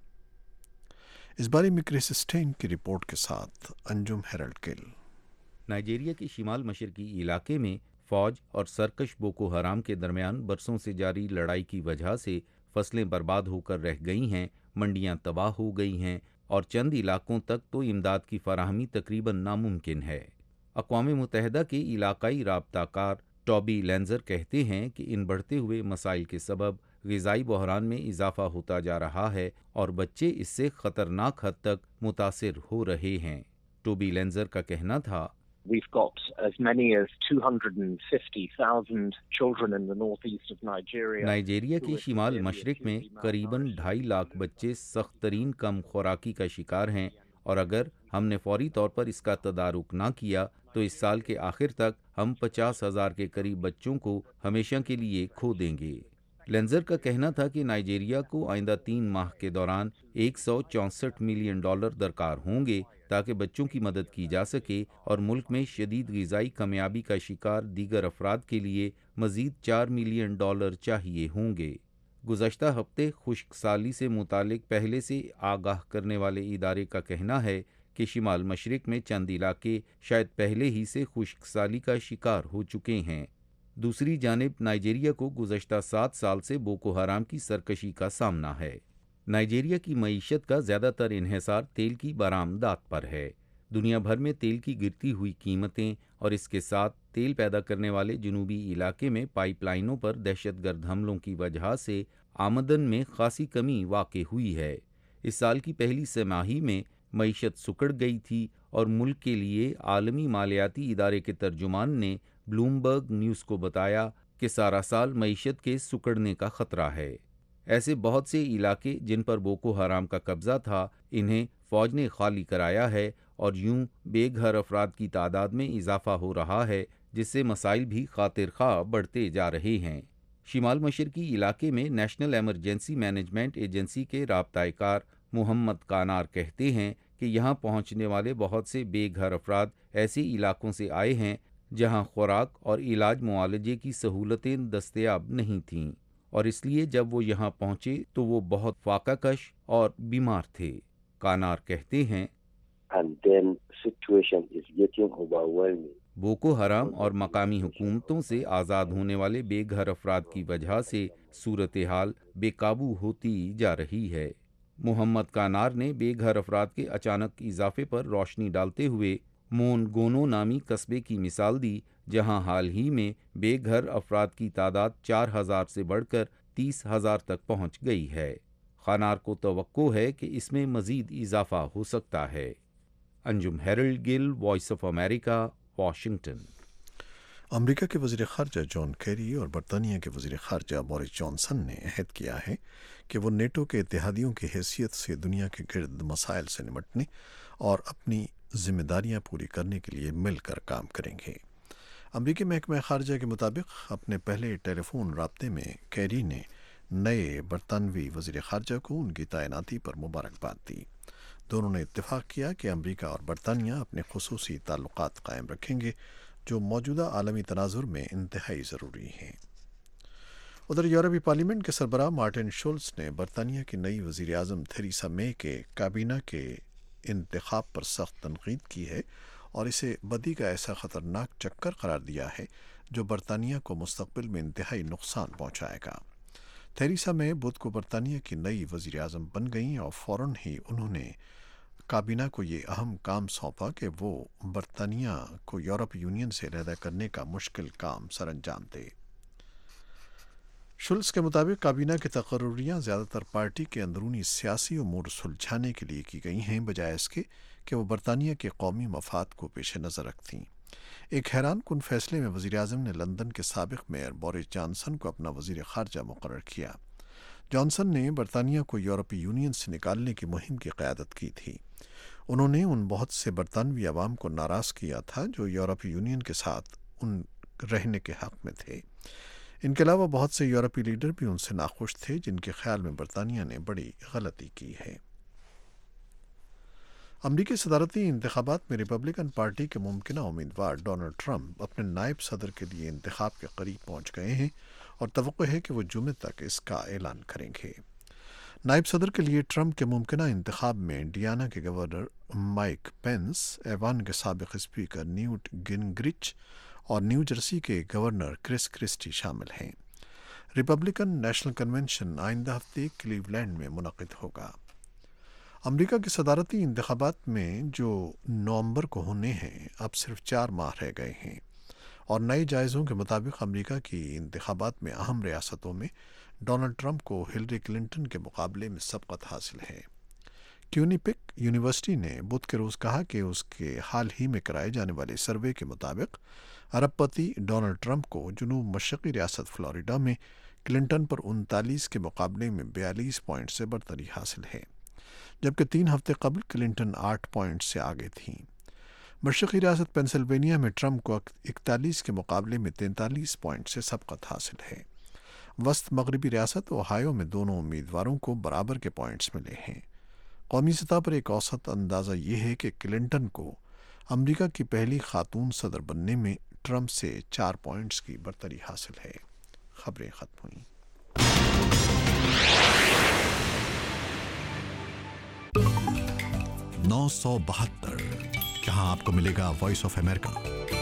اس بارے میں کرس اسٹین کی رپورٹ کے ساتھ انجم ہیرلڈ گل۔ نائجیریا کے شمال مشرقی علاقے میں فوج اور سرکش بوکو حرام کے درمیان برسوں سے جاری لڑائی کی وجہ سے فصلیں برباد ہو کر رہ گئی ہیں، منڈیاں تباہ ہو گئی ہیں اور چند علاقوں تک تو امداد کی فراہمی تقریباً ناممکن ہے۔ اقوام متحدہ کے علاقائی رابطہ کار ٹوبی لینزر کہتے ہیں کہ ان بڑھتے ہوئے مسائل کے سبب غذائی بحران میں اضافہ ہوتا جا رہا ہے اور بچے اس سے خطرناک حد تک متاثر ہو رہے ہیں۔ ٹوبی لینزر کا کہنا تھا، We've got as many as 250,000 children in the northeast of Nigeria. Nigeria کے شمال مشرق میں قریباً 2.5 لاکھ بچے سخت ترین کم خوراکی کا شکار ہیں، اور اگر ہم نے فوری طور پر اس کا تدارک نہ کیا تو اس سال کے آخر تک ہم 50,000 کے قریب بچوں کو ہمیشہ کے لیے کھو دیں گے۔ لینزر کا کہنا تھا کہ نائجیریا کو آئندہ 3 ماہ کے دوران $164 ملین درکار ہوں گے تاکہ بچوں کی مدد کی جا سکے اور ملک میں شدید غذائی کمیابی کا شکار دیگر افراد کے لیے مزید $4 ملین چاہیے ہوں گے۔ گزشتہ ہفتے خشک سالی سے متعلق پہلے سے آگاہ کرنے والے ادارے کا کہنا ہے کہ شمال مشرق میں چند علاقے شاید پہلے ہی سے خشک سالی کا شکار ہو چکے ہیں۔ دوسری جانب نائجیریا کو گزشتہ 7 سال سے بوکو حرام کی سرکشی کا سامنا ہے۔ نائجیریا کی معیشت کا زیادہ تر انحصار تیل کی برآمدات پر ہے۔ دنیا بھر میں تیل کی گرتی ہوئی قیمتیں اور اس کے ساتھ تیل پیدا کرنے والے جنوبی علاقے میں پائپ لائنوں پر دہشت گرد حملوں کی وجہ سے آمدن میں خاصی کمی واقع ہوئی ہے۔ اس سال کی پہلی سہ ماہی میں معیشت سکڑ گئی تھی اور ملک کے لیے عالمی مالیاتی ادارے کے ترجمان نے بلومبرگ نیوز کو بتایا کہ سارا سال معیشت کے سکڑنے کا خطرہ ہے۔ ایسے بہت سے علاقے جن پر بوکو حرام کا قبضہ تھا انہیں فوج نے خالی کرایا ہے اور یوں بے گھر افراد کی تعداد میں اضافہ ہو رہا ہے جس سے مسائل بھی خاطر خواہ بڑھتے جا رہے ہیں۔ شمال مشرقی علاقے میں نیشنل ایمرجنسی مینجمنٹ ایجنسی کے رابطہ کار محمد کانار کہتے ہیں کہ یہاں پہنچنے والے بہت سے بے گھر افراد ایسے علاقوں سے آئے ہیں جہاں خوراک اور علاج معالجے کی سہولتیں دستیاب نہیں تھیں، اور اس لیے جب وہ یہاں پہنچے تو وہ بہت فاقہ کش اور بیمار تھے۔ کانار کہتے ہیں بوکو حرام اور مقامی حکومتوں سے آزاد ہونے والے بے گھر افراد کی وجہ سے صورتحال بے قابو ہوتی جا رہی ہے۔ محمد کانار نے بے گھر افراد کے اچانک اضافے پر روشنی ڈالتے ہوئے مون گونو نامی قصبے کی مثال دی جہاں حال ہی میں بے گھر افراد کی تعداد 4000 سے بڑھ کر 30,000 تک پہنچ گئی ہے۔ کانار کو توقع ہے کہ اس میں مزید اضافہ ہو سکتا ہے۔ Anjum Harold Gill, Voice of America, Washington. امریکہ کے وزیر خارجہ جان کیری اور برطانیہ کے وزیر خارجہ بورس جانسن نے عہد کیا ہے کہ وہ نیٹو کے اتحادیوں کی حیثیت سے دنیا کے گرد مسائل سے نمٹنے اور اپنی ذمہ داریاں پوری کرنے کے لیے مل کر کام کریں گے۔ امریکی محکمہ خارجہ کے مطابق اپنے پہلے ٹیلی فون رابطے میں کیری نے نئے برطانوی وزیر خارجہ کو ان کی تعیناتی پر مبارکباد دی۔ دونوں نے اتفاق کیا کہ امریکہ اور برطانیہ اپنے خصوصی تعلقات قائم رکھیں گے جو موجودہ عالمی تناظر میں انتہائی ضروری ہیں۔ ادھر یورپی پارلیمنٹ کے سربراہ مارٹن شولز نے برطانیہ کی نئی وزیر اعظم تھریسا مے کے کابینہ کے انتخاب پر سخت تنقید کی ہے اور اسے بدی کا ایسا خطرناک چکر قرار دیا ہے جو برطانیہ کو مستقبل میں انتہائی نقصان پہنچائے گا۔ تھریسا مے بدھ کو برطانیہ کی نئی وزیر اعظم بن گئیں اور فوراً ہی انہوں نے کابینہ کو یہ اہم کام سونپا کہ وہ برطانیہ کو یورپی یونین سے علیحدہ کرنے کا مشکل کام سر انجام دے۔ شولز کے مطابق کابینہ کی تقرریاں زیادہ تر پارٹی کے اندرونی سیاسی امور سلجھانے کے لیے کی گئی ہیں بجائے اس کے کہ وہ برطانیہ کے قومی مفاد کو پیش نظر رکھتیں۔ ایک حیران کن فیصلے میں وزیر اعظم نے لندن کے سابق میئر بورس جانسن کو اپنا وزیر خارجہ مقرر کیا۔ جانسن نے برطانیہ کو یورپی یونین سے نکالنے کی مہم کی قیادت کی تھی۔ انہوں نے ان بہت سے برطانوی عوام کو ناراض کیا تھا جو یورپی یونین کے ساتھ ان رہنے کے حق میں تھے۔ ان کے علاوہ بہت سے یورپی لیڈر بھی ان سے ناخوش تھے جن کے خیال میں برطانیہ نے بڑی غلطی کی ہے۔ امریکی صدارتی انتخابات میں ریپبلکن پارٹی کے ممکنہ امیدوار ڈونلڈ ٹرمپ اپنے نائب صدر کے لیے انتخاب کے قریب پہنچ گئے ہیں اور توقع ہے کہ وہ جمعے تک اس کا اعلان کریں گے۔ نائب صدر کے لیے ٹرمپ کے ممکنہ انتخاب میں انڈیانا کے گورنر مائک پینس، ایوان کے سابق اسپیکر نیوٹ گنگرچ اور نیو جرسی کے گورنر کرس کرسٹی شامل ہیں۔ ریپبلکن نیشنل کنونشن آئندہ ہفتے کلیولینڈ میں منعقد ہوگا۔ امریکہ کے صدارتی انتخابات میں جو نومبر کو ہونے ہیں اب صرف 4 ماہ رہ گئے ہیں اور نئے جائزوں کے مطابق امریکہ کی انتخابات میں اہم ریاستوں میں ڈونلڈ ٹرمپ کو ہلری کلنٹن کے مقابلے میں سبقت حاصل ہے۔ کیونیپک یونیورسٹی نے بدھ کے روز کہا کہ اس کے حال ہی میں کرائے جانے والے سروے کے مطابق ارب پتی ڈونلڈ ٹرمپ کو جنوب مشرقی ریاست فلوریڈا میں کلنٹن پر 39 کے مقابلے میں 42 پوائنٹ سے برتری حاصل ہے، جبکہ 3 ہفتے قبل کلنٹن 8 پوائنٹ سے آگے تھیں۔ مشرقی ریاست پینسلوینیا میں ٹرمپ کو 41 کے مقابلے میں 43 پوائنٹ سے سبقت حاصل ہے۔ वस्त मगरबी रियासत ओहायो में दोनों उम्मीदवारों को बराबर के पॉइंट्स मिले हैं। कौमी सतह पर एक औसत अंदाज़ा ये है कि क्लिंटन को अमेरिका की पहली खातून सदर बनने में ट्रंप से 4 पॉइंट्स की बरतरी हासिल है। खबरें ख़त्म हुई। 972 जहां आपको मिलेगा वॉइस ऑफ अमेरिका।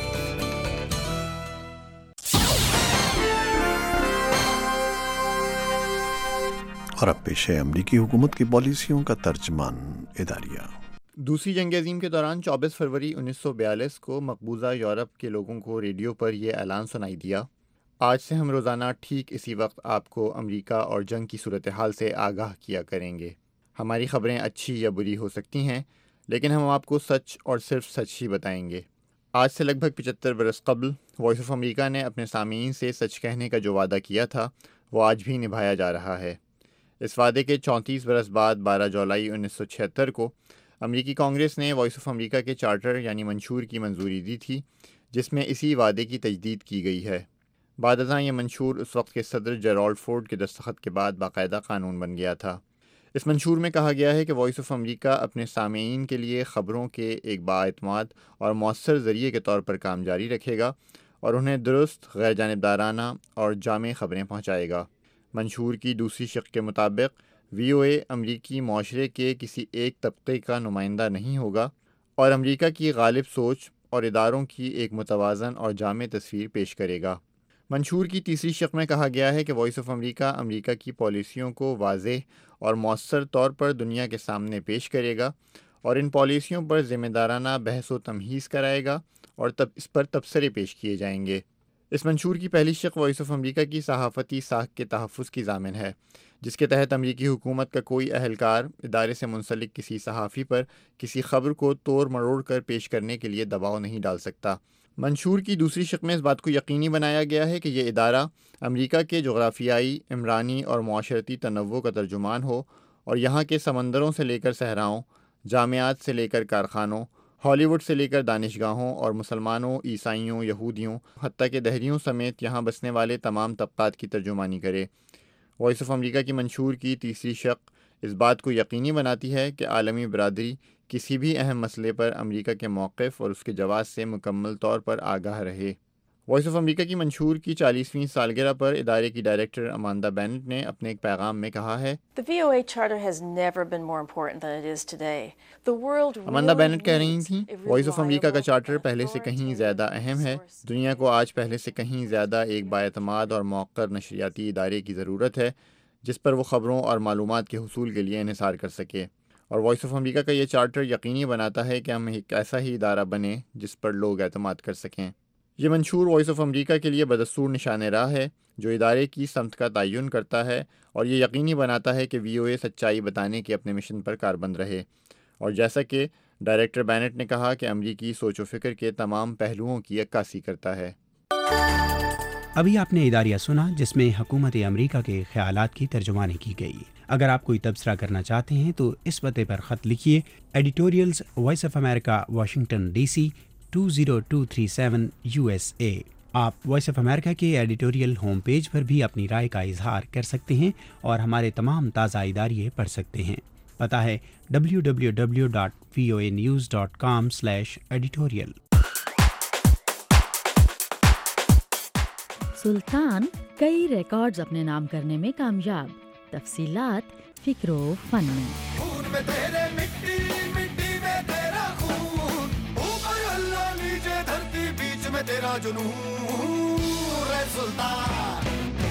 और अब पेश है अमरीकी हुकूमत की पॉलिसियों का तर्जमान इदारिया। दूसरी जंग अज़ीम के दौरान 24 फरवरी 1942 को मकबूजा यूरोप के लोगों को रेडियो पर यह ऐलान सुनाई दिया, आज से हम रोज़ाना ठीक इसी वक्त आपको अमेरिका और जंग की सूरत हाल से आगाह किया करेंगे। हमारी ख़बरें अच्छी या बुरी हो सकती हैं, लेकिन हम आपको सच और सिर्फ सच ही बताएंगे। आज से लगभग 75 बरस कबल वॉइस ऑफ अमेरिका ने अपने सामीन से सच कहने का जो वादा किया था वो आज भी निभाया जा रहा है। इस वादे के 34 बरस बाद 12 जुलाई 1976 को अमेरिकी कांग्रेस ने वॉइस ऑफ अमेरिका के चार्टर यानी मंशूर की मंजूरी दी थी, जिसमें इसी वादे की तजदीद की गई है। बादशाह ये मंशूर उस वक्त के सदर जेराल्ड फोर्ड के दस्तखत के बाद बाकायदा कानून बन गया था। इस मंशूर में कहा गया है कि वॉइस ऑफ अमेरिका अपने सामीन के लिए ख़बरों के एक बाएतमाद और मौसर ज़रिए के तौर पर काम जारी रखेगा और उन्हें दुरुस्त, गैर जानिबदाराना और जामे ख़बरें पहुँचाएगा। मंशूर की दूसरी शिक़ के मुताबिक VOA अमरीकी माशरे के किसी एक तबके का नुमाइंदा नहीं होगा और अमरीका की गालिब सोच और इदारों की एक मुतवाज़न और जामे तस्वीर पेश करेगा। मंशूर की तीसरी शिक़ में कहा गया है कि वॉइस ऑफ अमेरिका अमेरिका की पॉलिसियों को वाज़ेह और मौसर तौर पर दुनिया के सामने पेश करेगा और इन पॉलिसियों पर ज़िम्मेदाराना बहस व तमहीज़ कराएगा और तब इस पर तबसरे पेश किए जाएंगे। इस मंशूर की पहली शिक़ वॉइस ऑफ अमेरिका की सहाफ़ती साख के तहफ़्फ़ुज़ की ज़ामिन है, जिसके तहत अमेरिकी हुकूमत का कोई अहलकार इदारे से मुंसलिक किसी सहाफ़ी पर किसी ख़बर को तोड़ मरोड़ कर पेश करने के लिए दबाव नहीं डाल सकता। मंशूर की दूसरी शिक़ में इस बात को यकीनी बनाया गया है कि यह इदारा अमेरिका के जोग्राफियाई, इमरानी और माशरती तनव्वुर का तर्जुमान हो और यहाँ के समंदरों से लेकर सहराओं, जामियात से लेकर कारखानों, हॉलीवुड से लेकर दानिशगाहों और मुसलमानों, ईसाइयों, यहूदियों, हत्ता के दहरियों समेत यहाँ बसने वाले तमाम तबक़ात की तर्जुमानी करे। वॉइस ऑफ अमेरिका की मंशूर की तीसरी शिक़ इस बात को यकीनी बनाती है कि आलमी बरादरी किसी भी अहम मसले पर अमेरिका के मौक़िफ़ और उसके जवाब से मुकम्मल तौर पर आगाह रहे। वॉइस ऑफ अमेरिका की मंशूर की 40वीं सालगिरह पर इदारे की डायरेक्टर अमांदा बेनेट ने अपने एक पैगाम में कहा है, अमांदा बेनेट कह रही थीं, वॉइस ऑफ अमेरिका का चार्टर पहले से कहीं ज़्यादा अहम है। दुनिया को आज पहले से कहीं ज़्यादा एक बाएतमाद और मौक़र नशरियाती इदारे की ज़रूरत है जिस पर वो ख़बरों और मालूमात के हुसूल के लिए इन्हिसार कर सके। और वॉइस ऑफ अमेरिका का ये चार्टर यकीनी बनाता है कि हम एक ऐसा ही इदारा बने जिस पर लोग एतमाद कर सकें। ये मंशूर वॉइस ऑफ अमेरिका के लिए बदस्तूर निशान राह है जो इदारे की समत का तयन करता है और ये यकीनी बनाता है कि VOA सच्चाई बताने के अपने मिशन पर कारबंद रहे। और जैसा कि डायरेक्टर बेनेट ने कहा कि अमरीकी सोच व फ़िक्र के तमाम पहलुओं की अक्कासी करता है। अभी आपने इदारिया सुना जिसमें हुकूमत अमरीका के ख़यालात की तर्जुमानी की गई। अगर आप कोई तबसरा करना चाहते हैं तो इस पते पर ख़त लिखिए, editorials Voice of America, Washington DC 20237 USA। आप वॉइस ऑफ अमेरिका के एडिटोरियल होम पेज पर भी अपनी राय का इजहार कर सकते हैं और हमारे तमाम ताज़ा इदारिये पढ़ सकते हैं। पता है www.voanews.com/editorial। सुल्तान कई रिकॉर्ड्स अपने नाम करने में कामयाब। तफसीलात फिक्रो फन में। खून में तेरे मिट्टी, मिट्टी में तेरा खून, ऊपर अल्लाह नीचे धरती, बीच में तेरा जुनून, रे सुल्तान।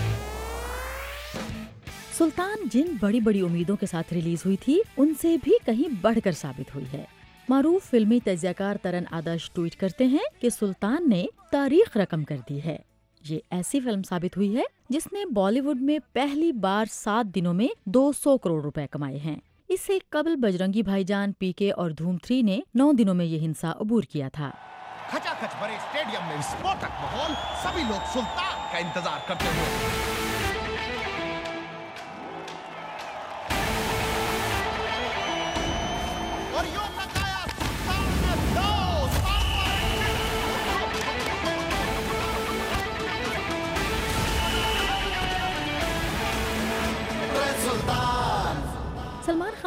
सुल्तान जिन बड़ी बड़ी उम्मीदों के साथ रिलीज हुई थी उनसे भी कहीं बढ़कर साबित हुई है। मारूफ फिल्मी तज्ज़ियाकार तरन आदर्श ट्वीट करते हैं कि सुल्तान ने तारीख रकम कर दी है। ये ऐसी फिल्म साबित हुई है जिसने बॉलीवुड में पहली बार 7 दिनों में 200 करोड़ रुपए कमाए हैं। इससे कबल बजरंगी भाईजान, PK और धूम 3 ने 9 दिनों में ये हिंसा अबूर किया था। खचाखच भरे स्टेडियम में विस्फोटक माहौल, सभी लोग सुल्तान का इंतजार करते हुए।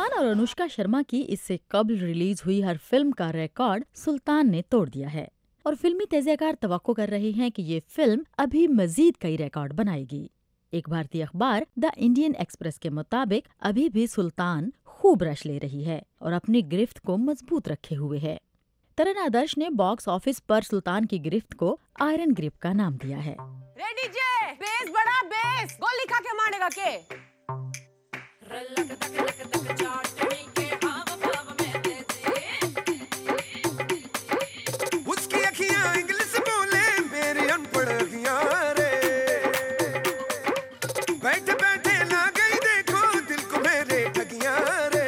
खान और अनुष्का शर्मा की इससे कबल रिलीज हुई हर फिल्म का रिकॉर्ड सुल्तान ने तोड़ दिया है और फिल्मी तजज़ियाकार तवक्को कर रहे हैं कि ये फिल्म अभी मजीद कई रिकॉर्ड बनाएगी। एक भारतीय अखबार द इंडियन एक्सप्रेस के मुताबिक अभी भी सुल्तान खूब रश ले रही है और अपनी गिरफ्त को मजबूत रखे हुए है। तरण आदर्श ने बॉक्स ऑफिस पर सुल्तान की गिरफ्त को आयरन ग्रिप का नाम दिया है। रेडी जे बेस बड़ा बेस गोली खा के मारेगा के उसकी अखियां इंग्लिश बोले मेरी अनपढ़ अखियां रे बैठे बैठे ना गई देखो दिल को मेरे ठगियां रे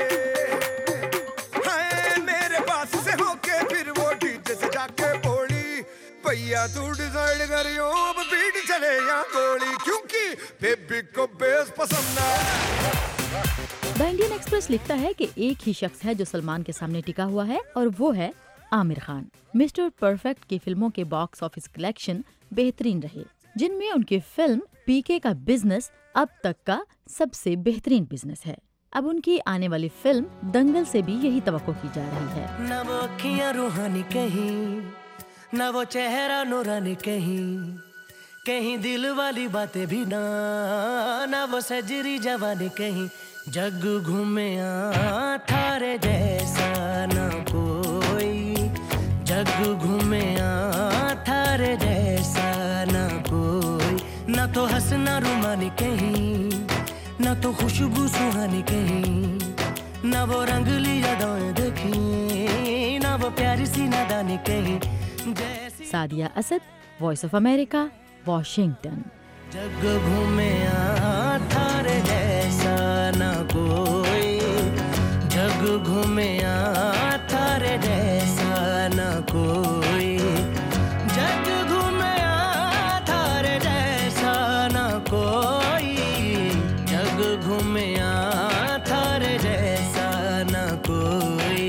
हाय मेरे पास से होके फिर वो डीजे से जाके बोली भैया तू डिसाइड करियो अब बीट चले या गोली क्योंकि बेबी को बेस पसंद है। द इंडियन एक्सप्रेस लिखता है कि एक ही शख्स है जो सलमान के सामने टिका हुआ है और वो है आमिर खान। मिस्टर परफेक्ट की फिल्मों के बॉक्स ऑफिस कलेक्शन बेहतरीन रहे, जिनमें उनकी फिल्म पीके का बिजनेस अब तक का सबसे बेहतरीन बिजनेस है। अब उनकी आने वाली फिल्म दंगल से भी यही तवक्को की जा रही है। न वो अखियां रूहानी कहीं, न वो चेहरा नूरानी कहीं, कहीं दिल वाली बातें भी ना वो सजरी जवानी कहीं, जग घूमे थारे जैसा न कोई, जग घूमे थारे जैसा न कोई, न तो हंसना रुमानी कहीं, न तो खुशबू सुहानी कहीं, न वो रंगली यादें देखी, न वो प्यारी सी नादानी कहीं। Sadia Asad, Voice of America, Washington. जग घूमे थारे जैसा न कोई, जग घूमे थारे जैसा न कोई, जग घूमे थारे जैसा न कोई, जग घूमे थारे जैसा न कोई।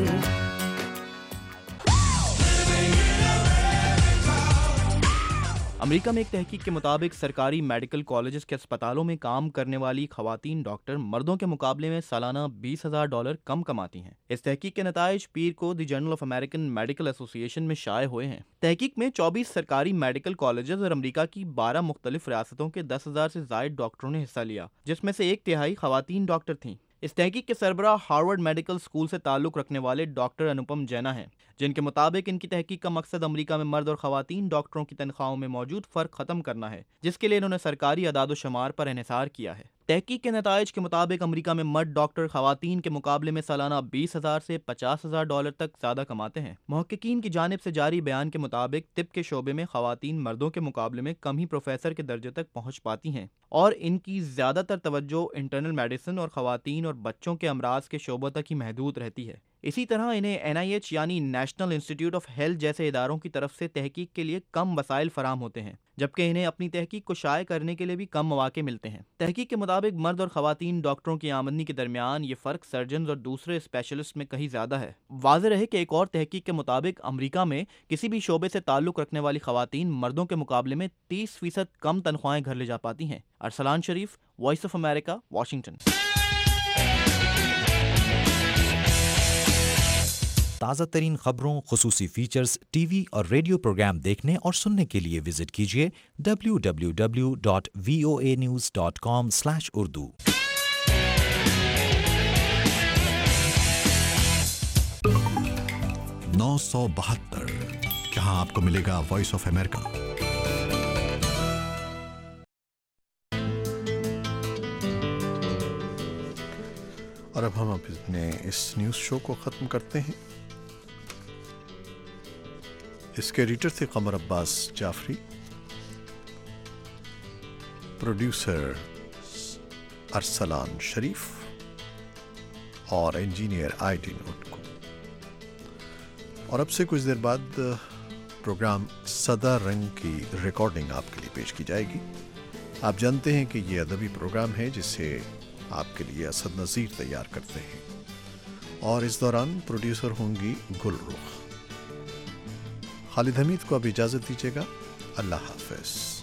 अमेरिका में एक तहकीक के मुताबिक सरकारी मेडिकल कॉलेजेस के अस्पतालों में काम करने वाली खवातीन डॉक्टर मर्दों के मुकाबले में सालाना $20,000 कम कमाती हैं। इस तहकीक के नताइज पीर को the journal of American medical association में शाये हुए हैं। तहकीक में 24 सरकारी मेडिकल कॉलेजेस और अमेरिका की 12 मुख्तलिफ रियासतों के 10,000 से ज़ायद डॉक्टरों ने हिस्सा लिया, जिसमें से 1/3 खवातीन डॉक्टर थीं। इस तहकीक के सरबराह हार्वर्ड मेडिकल स्कूल से ताल्लुक़ रखने वाले डॉक्टर अनुपम जैना हैं, जिनके मुताबिक इनकी तहकीक का मकसद अमेरिका में मर्द और खवातीन डॉक्टरों की तनख्वाहों में मौजूद फ़र्क ख़त्म करना है, जिसके लिए इन्होंने सरकारी अदाद-ओ-शुमार पर इन्हिसार किया है। तहकीक के नताइज के मुताबिक अमेरिका में मर्द डॉक्टर खवातीन के मुकाबले में सालाना $20,000 से $50,000 तक ज़्यादा कमाते हैं। मुहक्किकीन की जानिब से जारी बयान के मुताबिक तिब के शोबे में खवातीन मर्दों के मुकाबले में कम ही प्रोफेसर के दर्जे तक पहुँच पाती हैं और इनकी ज़्यादातर तवज्जो इंटरनल मेडिसिन और खवातीन और बच्चों के अमराज के शोबों तक ही महदूद रहती है। इसी तरह इन्हें NIH यानी नेशनल इंस्टीट्यूट ऑफ हेल्थ जैसे इदारों की तरफ से तहकीक के लिए कम वसाइल फराम होते हैं, जबकि इन्हें अपनी तहकीक को शाये करने के लिए भी कम मौके मिलते हैं। तहकीक के मुताबिक मर्द और खवातीन डॉक्टरों की आमदनी के दरमियान ये फ़र्क सर्जन और दूसरे स्पेशलिस्ट में कहीं ज़्यादा है। वाज़ेह रहे कि एक और तहकीक के मुताबिक अमेरिका में किसी भी शोबे से ताल्लुक़ रखने वाली खवातीन मर्दों के मुकाबले में 30% कम तनख्वाहें घर ले जा पाती हैं। Arsalan Sharif, Voice of America, Washington. ताज़ा तरीन खबरों, खुसूसी फीचर्स, टीवी और रेडियो प्रोग्राम देखने और सुनने के लिए विजिट कीजिए www.voanews.com/urdu। 972 जहां आपको मिलेगा वॉइस ऑफ अमेरिका। और अब हम अपने इस न्यूज़ शो को ख़त्म करते हैं। इसके एडिटर थे कमर अब्बास जाफरी, प्रोड्यूसर अरसलान शरीफ और इंजीनियर आइडिन उनको। और अब से कुछ देर बाद प्रोग्राम सदा रंग की रिकॉर्डिंग आपके लिए पेश की जाएगी। आप जानते हैं कि ये अदबी प्रोग्राम है जिसे आपके लिए असद नज़ीर तैयार करते हैं और इस दौरान प्रोड्यूसर होंगी गुल रुख। खालिद हमीद को अब इजाज़त दीजिएगा। अल्लाह हाफ़िज़।